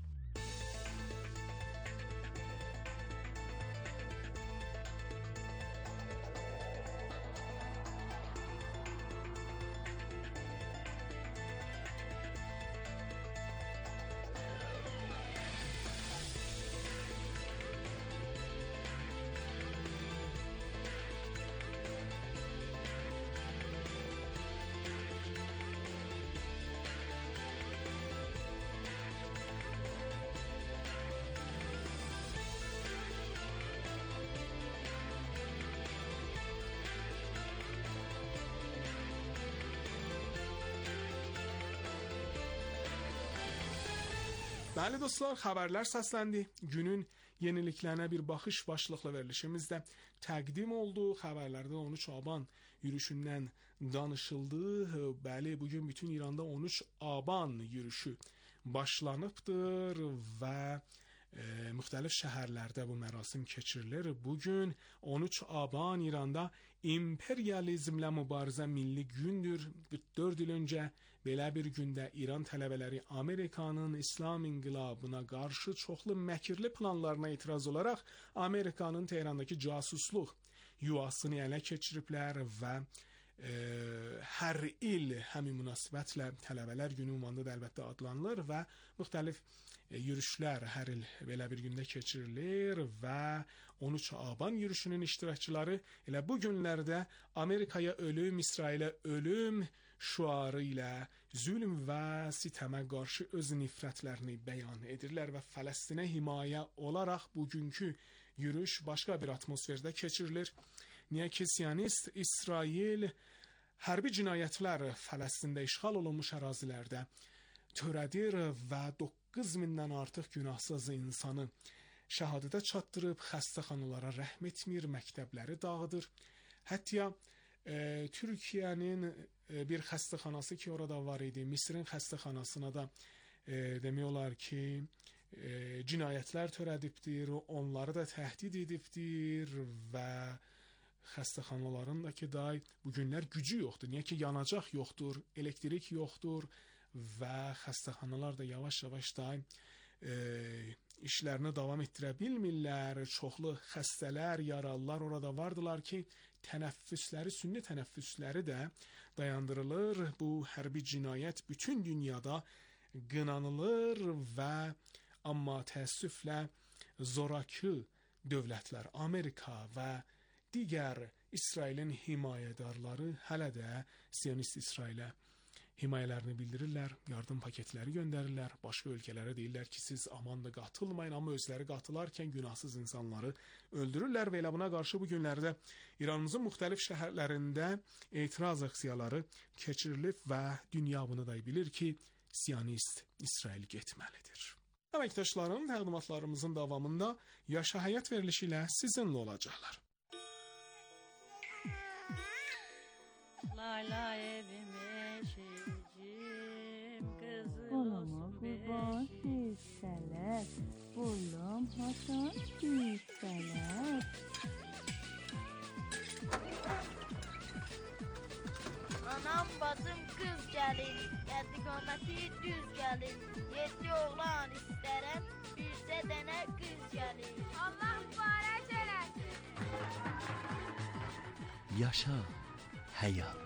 Bəli dostlar, xəbərlər səsləndi. Günün yeniliklərinə bir baxış başlıqlı verilişimizdə təqdim oldu. Xəbərlərdə 13 Aban yürüşündən danışıldı. Bəli, bugün bütün İranda 13 Aban yürüşü başlanıbdır və müxtəlif şəhərlərdə bu mərasim keçirilir. Bugün 13 Aban İranda imperializmlə mübarizə milli gündür. 44 il öncə belə bir gündə İran tələbələri Amerikanın İslam inqilabına qarşı çoxlu məkirli planlarına etiraz olaraq Amerikanın Tehrandakı casusluq yuvasını ələ keçiriblər və hər il həmin münasibətlə tələbələr günü ümumanda da əlbəttə adlanılır və müxtəlif yürüşlər hər il belə bir gündə keçirilir və 13 Aban yürüşünün iştirakçıları elə bu günlərdə Amerikaya ölüm, İsrailə ölüm şüarı ilə zülm və sitəmə qarşı öz nifrətlərini bəyan edirlər və Fələstinə himayə olaraq bugünkü yürüş başqa bir atmosferdə keçirilir. Niyə ki, Siyonist İsrail hərbi cinayətlər Fələstində işğal olunmuş ərazilərdə törədir və 9000-dən artıq günahsız insanı şəhadətə çatdırıb, xəstəxanalara rəhm etmir, məktəbləri dağıdır. Hətta Türkiyənin bir xəstəxanası ki orada var idi, Misirin xəstəxanasına da demək olar ki cinayətlər törədibdir, onları da təhdid edibdir və xəstəxanaların da ki bu günlər gücü yoxdur. Niyə ki yanacaq yoxdur, elektrik yoxdur və xəstəxanalar da yavaş-yavaş da işlərini davam etdirə bilmirlər. Çoxlu xəstələr, yaralılar orada vardılar ki, tənəffüsləri, sünni tənəffüsləri də dayandırılır. Bu hərbi cinayət bütün dünyada qınanılır və amma təəssüflə zorakı dövlətlər, Amerika və digər İsrailin himayədarları hələ də Siyonist İsrailə himayələrini bildirirlər, yardım paketləri göndərirlər, başqa ölkələrə deyirlər ki, siz aman da qatılmayın, amma özləri qatılarkən günahsız insanları öldürürlər və elə buna qarşı bu günlərdə İranımızın müxtəlif şəhərlərində etiraz aksiyaları keçirilib və dünya bunu da bilir ki, Siyonist İsrail getməlidir. Əməkdaşlarım, təqdimatlarımızın davamında Yaşa Həyat verilişi ilə sizinlə olacaqlar. Layla evime şecim kızım kurban hisseler bullum hasan hisseler. Anam bacım kız gelin, geldi kometi düz gelin. 7 oğlan isterim, birse dene kız gelin. Allah mübarek eylesin. Yaşa Həyat.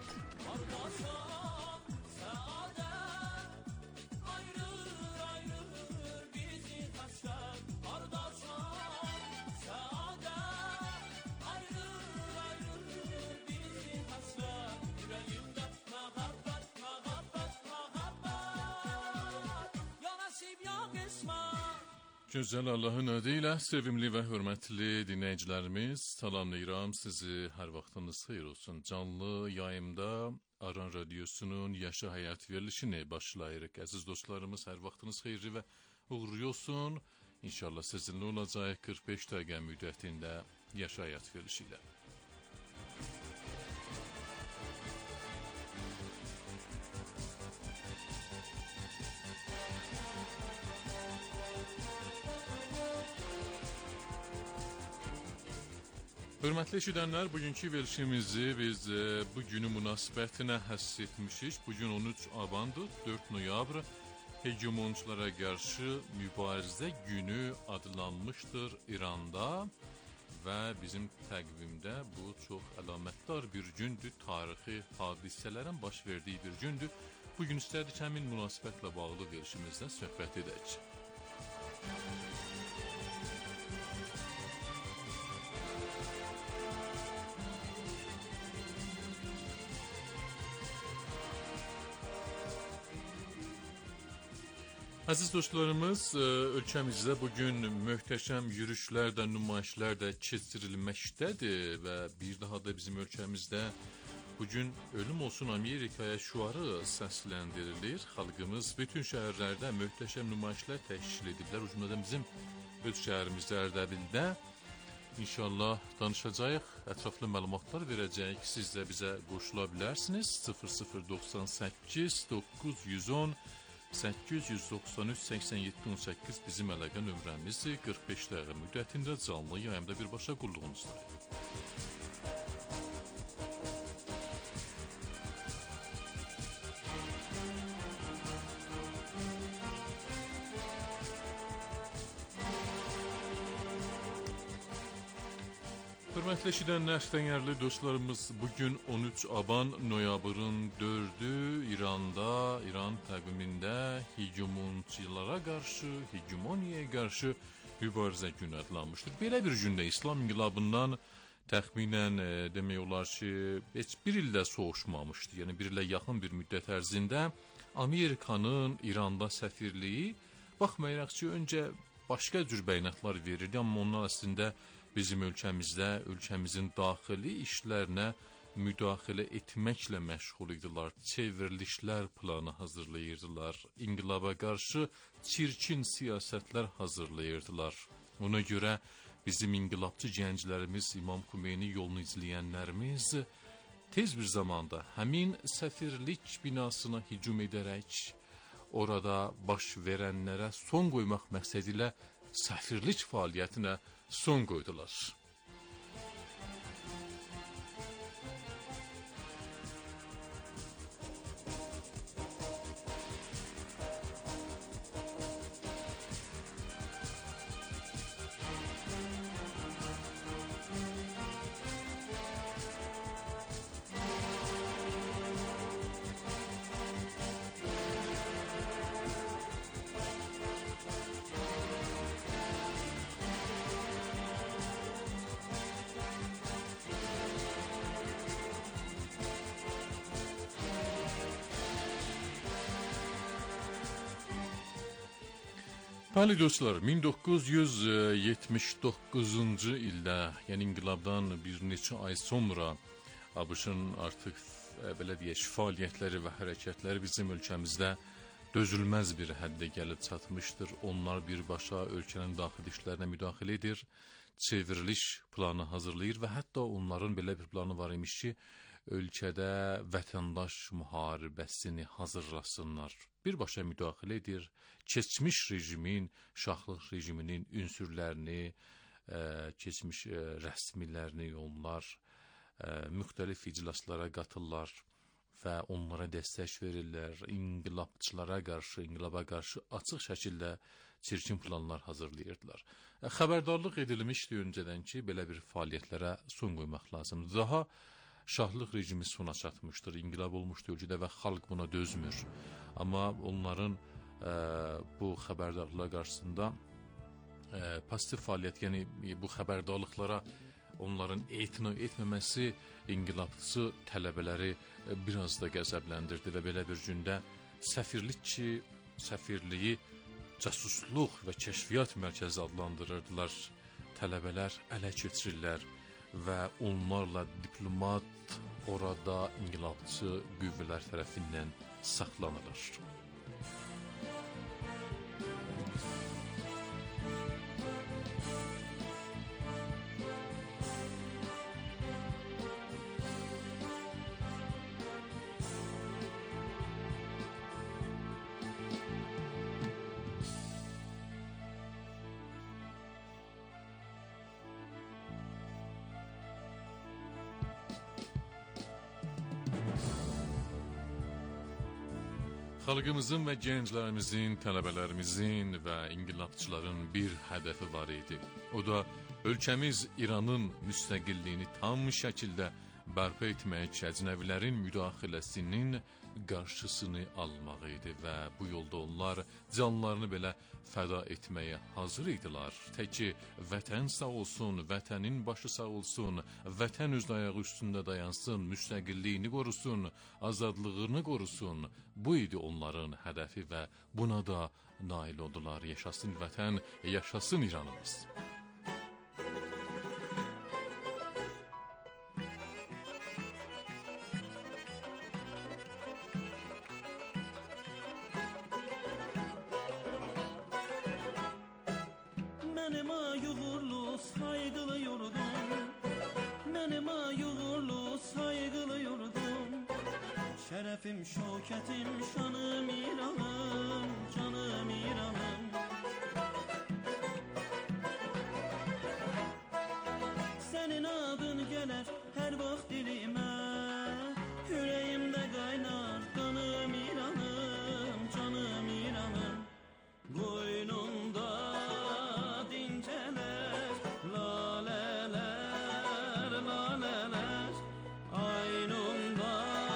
Gözəl Allahın adı ilə sevimli və hörmətli dinləyicilərimiz, salamlayıram sizi, hər vaxtınız xeyir olsun. Canlı yayımda Aran Radyosu'nun Yaşa Həyat verilişini başlayırıq. Əziz dostlarımız, hər vaxtınız xeyirli və uğurlu olsun. İnşallah sizinlə olacaq 45 dəqiqə müddətində Yaşa Həyat verilişi ilə. Hörmətli eşidənlər, bugünkü verilişimizi biz bu günü münasibətinə həsr etmişik. Bugün 13 abandır, 4 noyabr hegemonçulara qarşı mübarizə günü adlanmışdır İranda və bizim təqvimdə bu çox əlamətdar bir gündür, tarixi hadisələrin baş verdiyi bir gündür. Bugün istərdik həmin münasibətlə bağlı verilişimizdə söhbət edək. Əziz dostlarımız, ölkəmizdə bugün möhtəşəm yürüşlər də, nümayişlər də keçirilməkdədir və bir daha da bizim ölkəmizdə bugün ölüm olsun Amerikaya şüarı səsləndirilir. Xalqımız bütün şəhərlərdə möhtəşəm nümayişlər təşkil ediblər. O cümlədən bizim öz şəhərimizdə Ərdəbildə İnşallah danışacağıq, ətraflı məlumatlar verəcəyik. Siz də bizə qoşula bilərsiniz. 0098 910 893-87-18 bizim əlaqə nömrəmiz 45 dəqiqə müddətində canlı yayımda birbaşa qulluğunuzdur. Hörmətli eşidənlər, dəyərli dostlarımız, bugün 13 aban noyabrın 4-ü İranda, İran təqvimində hegemonçilara qarşı, hegemoniyaya qarşı mübarizə günü adlanmışdır. Belə bir gündə İslam inqilabından təxminən demək olar ki, heç bir ildə soğuşmamışdı. Yəni bir ilə yaxın bir müddət ərzində Amerikanın İranda səfirliyi, baxmayaraq ki, öncə başqa cür bəyanatlar verirdi, amma onlar əslində bizim ölkəmizdə, ölkəmizin daxili işlərinə müdaxilə etməklə məşğul idilər. Çevrilişlər planı hazırlayırdılar. İnqilaba qarşı çirkin siyasətlər hazırlayırdılar. Ona görə bizim inqilabçı gənclərimiz, İmam Xümeyni yolunu izləyənlərimiz tez bir zamanda həmin səfirlik binasına hücum edərək orada baş verənlərə son qoymaq məqsədi ilə səfirlik fəaliyyətinə son qoydular. Bəli dostlar, 1979-cu ildə, yəni inqilabdan bir neçə ay sonra ABŞ-ın artıq belə deyək, fəaliyyətləri və hərəkətləri bizim ölkəmizdə dözülməz bir həddə gəlib çatmışdır. Onlar birbaşa ölkənin daxili işlərinə müdaxilə edir, çevriliş planı hazırlayır və hətta onların belə bir planı var imiş ki, ölkədə vətəndaş müharibəsini hazırlasınlar. Birbaşa müdaxilə edir, keçmiş rejimin, şahlıq rejiminin ünsürlərini, keçmiş rəsmilərini yollar, müxtəlif iclaslara qatırlar və onlara dəstək verirlər, inqilaba qarşı açıq şəkildə çirkin planlar hazırlayırdılar. Xəbərdarlıq edilmişdi öncədən ki, belə bir fəaliyyətlərə son qoymaq lazımdır. Daha şahlıq rejimi sona çatmışdır, inqilab olmuşdu ölkədə və xalq buna dözmür. Amma onların bu xəbərdarlığa qarşısında pozitiv fəaliyyət, yəni bu xəbərdarlıqlara onların etina etməməsi inqilabçı tələbələri biraz da qəzəbləndirdi və belə bir gündə səfirliyi casusluq və kəşfiyyat mərkəzi adlandırırdılar. Tələbələr ələ keçirirlər və onlarla diplomat orada inqilabçı qüvvələr tərəfindən saxlanılır. Xalqımızın və gənclərimizin, tələbələrimizin və inqilabçıların bir hədəfi var idi. O da ölkəmiz İranın müstəqilliyini tam şəkildə bərpa etmək, əcnəvilərin müdaxiləsinin qarşısını almaq idi və bu yolda onlar canlarını belə fəda etməyə hazır idilər. Təki vətən sağ olsun, vətənin başı sağ olsun, vətən öz ayağı üstündə dayansın, müstəqilliyini qorusun, azadlığını qorusun. Bu idi onların hədəfi və buna da nail oldular. Yaşasın vətən, yaşasın İranımız. Şərəfim, şökətim, şanım İranım, canım İranım. Sənin adın gələr hər vaxt dilimə, ürəyimdə qaynar qanım İranım, canım İranım. Qoynunda dincələr lalələr, lalələr, aynunda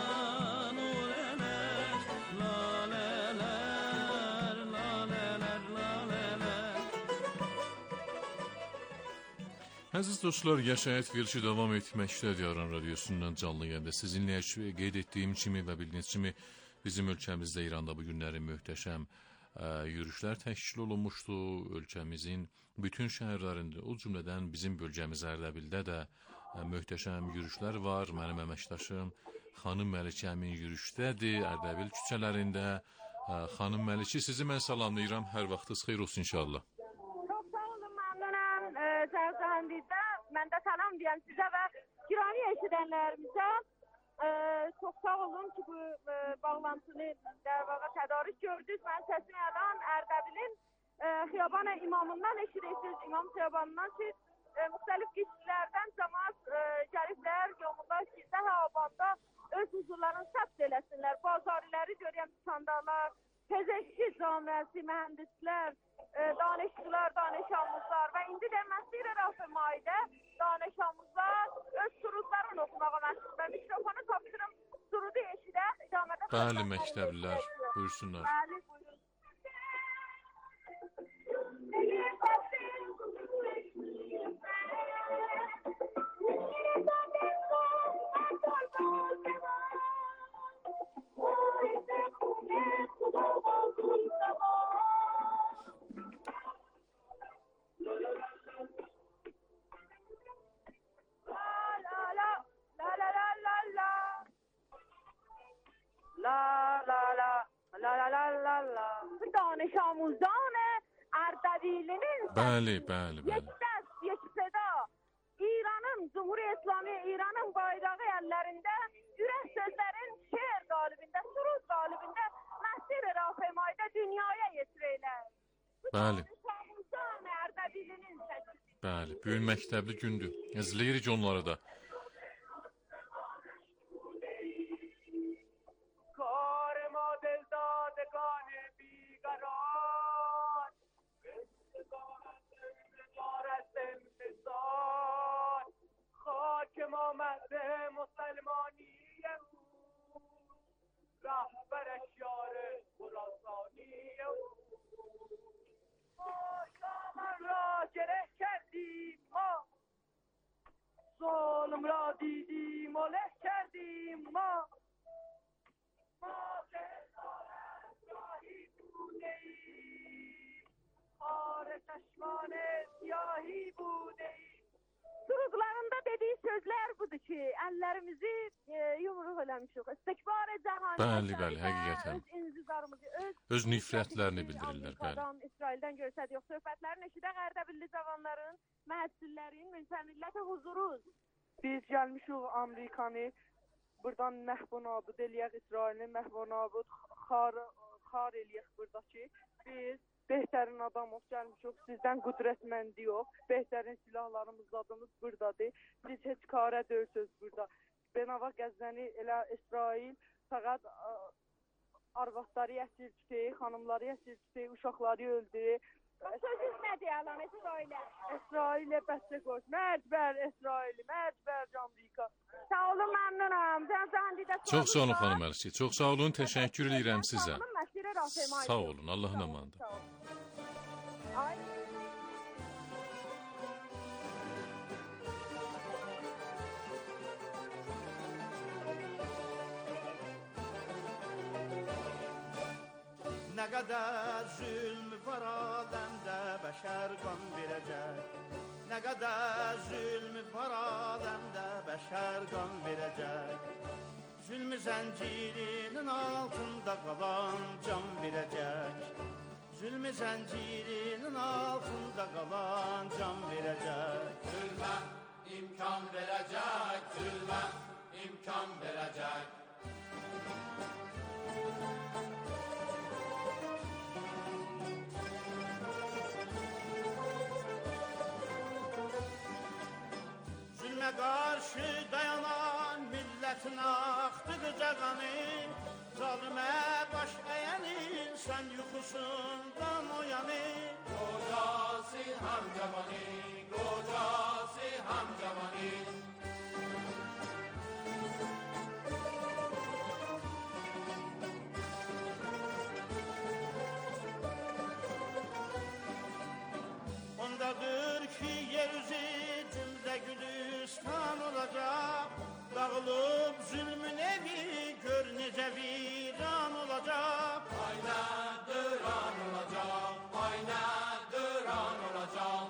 Əziz dostlar, yaşayət verişi davam etməkdədir Aran Radiosundan canlı yayında. Sizinlə qeyd etdiyim kimi və bildiyiniz kimi bizim ölkəmizdə İranda bu günləri möhtəşəm yürüşlər təşkil olunmuşdu. Ölkəmizin bütün şəhərlərində, o cümlədən bizim bölgəmiz Ərdəbildə də möhtəşəm yürüşlər var. Mənim əməkdaşım Xanım Məlikəmin yürüşdədir Ərdəbil küçələrində. Xanım Məliki, sizi mən salamlayıram. Hər vaxtınız xeyir olsun inşallah. Mən də salam deyəm sizə və girani eşidənlərimizə. Çox sağ olun ki, bu bağlantını dəvağa tədarük gördünüz. Mən səsim əlan Ərdəbilin Xiyaban İmamından eşidirsiniz. İmam Xiyabanından ki, müxtəlif qismlərdən cəmaat gəliblər, yolunda sizdə havabanda öz huzurlarını səbt eləsinlər. Bazariləri görəyəm, dükandarlar, pezeşki camiəsi, mühəndislər, danışçılar, danışanımızlar və indi də mən istəyirəm maidə danışanımızlar öz surudlarını oxumağa məşğul və mikrofonu tapşırım surudu eşidə idamədə. Bəli, məktəblilər, buyursunlar. Bəli, buyurun. La la la la la la la la. Danış amuzan Ərdəbilinin Bəli, bəli, bəli. Yekdəst, yekseda. İranın, Cumhuriyet İslami İranın bayrağı əllərində, ürək sözlərin şeir qalibində, suruz qalibində, Məsir-i Rafemayda dünyaya yetirəylər. Bəli. Danış Ərdəbilinin səsi. Bəli, böyük məktəbli gündür. İzləyirik onları da. Karma deldadegân biqarar خاک ما مرد مسلمانیه رهبرش یار خراسانیه شامن را گره کردیم ما ظلم را دیدیم و له کردیم ما که سیاهی بوده ایم آر چشمان سیاهی بوده ایم. Suruzlarında dediği sözler budur ki, əllərimizi yumruq eləmişik. İstikbar-ı cəhani. Bəli, bəli, həqiqətən. Öz inzizarımızı, öz nifrətlərini bildirirlər, bəli. İsraildən görsədik, söhbətlərini eşidək Ərdəbilli cavanların, məhəccirlərin, mültəmillət-i huzuruz. Biz gəlmişik Amerikanı, buradan məhv-nabud eləyək İsrailini, məhv-nabud xar eləyək buradakı. Biz Behtərin adamıq, gəlmişik, sizdən qüdrətməndi yox. Behtərin silahlarımız, adımız buradadır. Siz heç karə dörsünüz burada. Benava Qəzzəni elə İsrail fəqət arvadları əsir tutayı, xanımları əsir tutayı, uşaqları öldürür. Sözünüz nədir alan İsrailə? İsrailə bəstə qoş. Məcbər İsraili, məcbər Amerika. Sağ olun, məmnunam. Çox sağ olun xanım Əlisi. Çox sağ olun, təşəkkür edirəm sizə. Sağ olun, Allahın amanıdır. Ay. Ne kadar zulm var alemde beşer kan verecek. Ne kadar zulm var alemde beşer kan verecek. Zulmü zincirinin altında kalan can verecek. Zulmü zincirinin altında kalan can verecek. Zulme imkan verecek, zulme imkan verecek. Zulme karşı dayanan milletin aktıkça kanı, zalime baş eğen insan yuxusundan uyanır. Kocası ham cavani, kocası ham cavani. Ondadır ki yeryüzü cümle gülistan olacak. Dağılıp zulmün evi gör necə viran olacak. Aynen döran olacak, aynen döran olacak.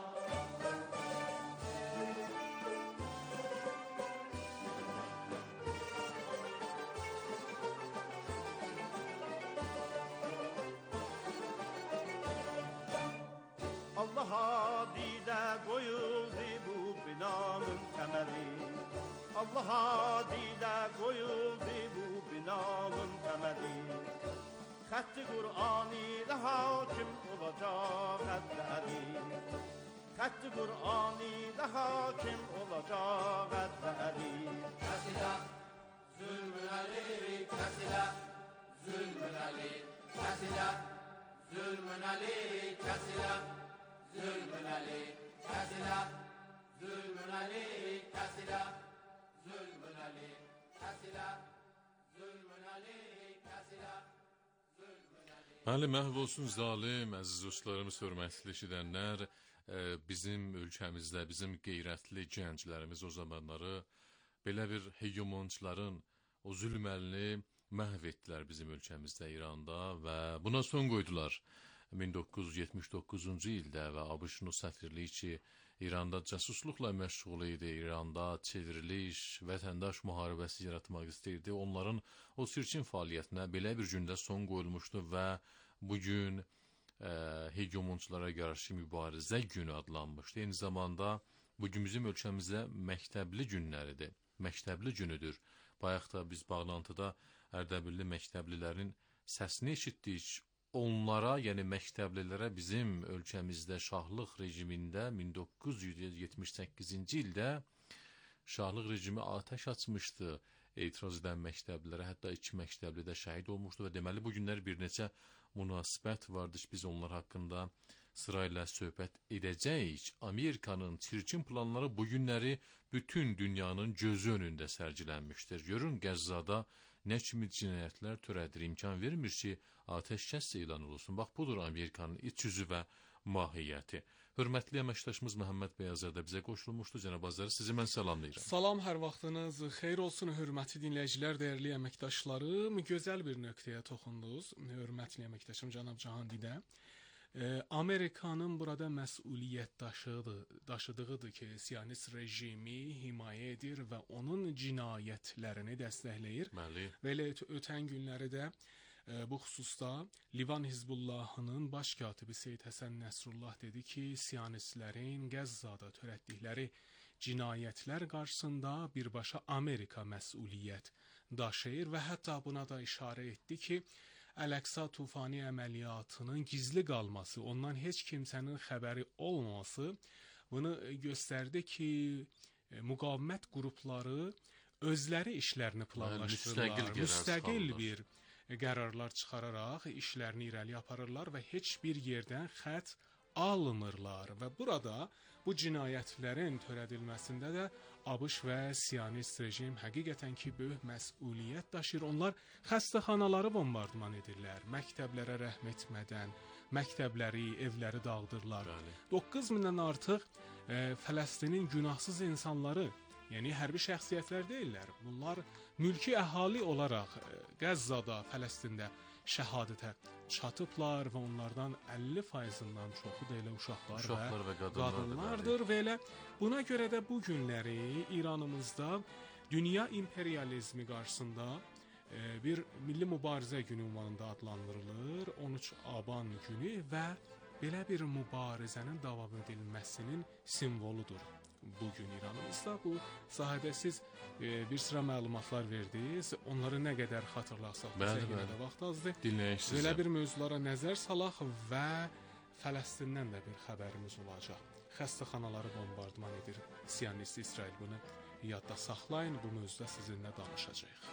Allah adıyla koyuldu bu binanın temeli. Allah adıyla koyuldu bu binanın temeli. Xətti Qur'an ilə hakim olacaq ədləli. Xətti Qur'an ilə hakim olacaq ədləli. Kəsilə zulmün əli, kəsilə zulmün əli. Kəsilə zulmün əli, kəsilə zulmün əli. Kəsilə zulmün əli, kəsilə zulmün əli. Kəsilə zulmün əli, kəsilə. Bəli, məhv olsun zalim, əziz dostlarımız, hörmətli eşidənlər, bizim ölkəmizdə, bizim qeyrətli gənclərimiz o zamanları belə bir hegemonçların o zülm əlini məhv etdilər bizim ölkəmizdə, İranda və buna son qoydular. 1979-cu ildə və ABŞ-ın səfirliyi ki, İranda casusluqla məşğul idi, İranda çevriliş, vətəndaş müharibəsi yaratmaq istəyirdi. Onların o çirkin fəaliyyətinə belə bir gündə son qoyulmuşdu və bugün hegemonçulara qarşı mübarizə günü adlanmışdı. Eyni zamanda bugün bizim ölkəmizdə məktəbli günləridir, məktəbli günüdür. Bayaq da biz bağlantıda Ərdəbilli məktəblilərin səsini eşitdik. Onlara, yəni məktəblilərə bizim ölkəmizdə şahlıq rejimində 1978-ci ildə şahlıq rejimi atəş açmışdı. Etiraz edən məktəblilərə, hətta 2 məktəbli də şəhid olmuşdu və deməli bu günlər bir neçə münasibət vardır ki, biz onlar haqqında sırayla söhbət edəcəyik. Amerikanın çirkin planları bu günləri bütün dünyanın gözü önündə sərgilənmişdir. Görün, Qəzzada nə kimi cinayətlər törədir, imkan vermir ki, atəşkəs elan olsun. Bax, budur Amerikanın iç yüzü və mahiyyəti. Hörmətli əməkdaşımız Məhəmməd Bəyazər də bizə qoşulmuşdu. Cənab Azəri, sizi mən salamlayıram. Salam, hər vaxtınız xeyir olsun, hörmətli dinləyicilər, dəyərli əməkdaşlarım. Gözəl bir nöqtəyə toxundunuz, hörmətli əməkdaşım Cənab Cahan Didə. Amerikanın burada məsuliyyət daşıdığıdır ki, Siyonist rejimi himayə edir və onun cinayətlərini dəstəkləyir. Bəli. Və elə ötən günləri də bu xüsusda Livan Hizbullahının baş katibi Seyid Həsən Nəsrullah dedi ki, Siyonistlərin Qəzzada törətdikləri cinayətlər qarşısında birbaşa Amerika məsuliyyət daşıyır və hətta buna da işarə etdi ki, Əl-Əqsa tufani əməliyyatının gizli qalması, ondan heç kimsənin xəbəri olmaması bunu göstərdi ki, müqavimət qrupları özləri işlərini planlaşdırırlar, müstəqil bir qərarlar çıxararaq işlərini irəli aparırlar və heç bir yerdən xətt almırlar və burada bu cinayətlərin törədilməsində də ABŞ və Siyonist rejim həqiqətən ki, böyük məsuliyyət daşıyır. Onlar xəstəxanaları bombardman edirlər, məktəblərə rəhm etmədən, məktəbləri, evləri dağıdırlar. 9000-dən artıq Fələstinin günahsız insanları, yəni hərbi şəxsiyyətlər deyirlər. Bunlar mülki əhali olaraq Qəzzada, Fələstində şəhadətə çatıblar və onlardan 50%-dən çoxu da elə uşaqlar və qadınlardır və elə buna görə də bu günləri İranımızda dünya imperializmi qarşısında bir milli mübarizə günü ünvanında adlandırılır. 13 Aban günü və belə bir mübarizənin davam edilməsinin simvoludur. Bugün İranımızda bu sahədə siz bir sıra məlumatlar verdiniz. Onları nə qədər xatırlasaq, yenə də vaxt azdır. Belə bir mövzulara nəzər salaq və Fələstindən də bir xəbərimiz olacaq. Xəstəxanaları bombardman edir Siyonist İsrail. Bunu yadda saxlayın, bu mövzuda sizinlə danışacağıq.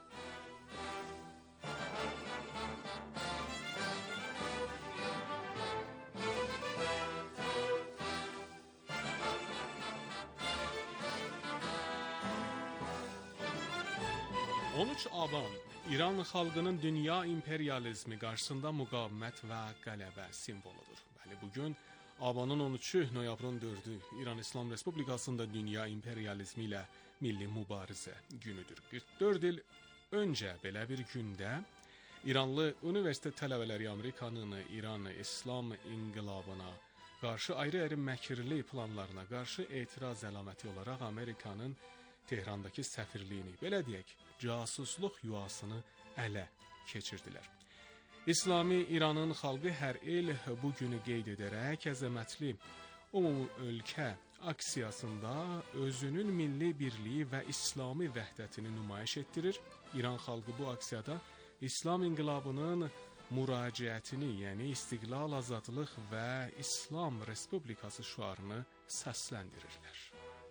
Aban, İran xalqının dünya imperializmi qarşısında müqavimət və qələbə simvoludur. Bəli, bugün Abanın 13-ü, noyabrın 4-ü İran İslam Respublikasında dünya imperializmi ilə milli mübarizə günüdür. 44 il öncə belə bir gündə İranlı universitet tələbələri Amerikanın İran İslam inqilabına qarşı ayrı-ayrı məkirli planlarına qarşı etiraz əlaməti olaraq Amerikanın Tehrandakı səfirliyini, belə deyək, casusluq yuvasını ələ keçirdilər. İslami İranın xalqı hər il bu günü qeyd edərək əzəmətli ümumi ölkə aksiyasında özünün milli birliyi və İslami vəhdətini nümayiş etdirir. İran xalqı bu aksiyada İslam inqilabının müraciətini, yəni istiqlal, azadlıq və İslam Respublikası şüarını səsləndirirlər.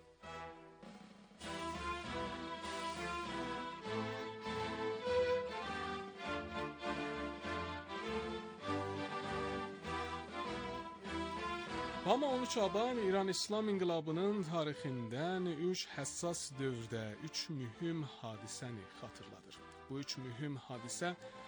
Amma 13 Aban İran İslam inqilabının tarixindən 3 həssas dövrdə 3 mühüm hadisəni xatırladır. Bu 3 mühüm hadisə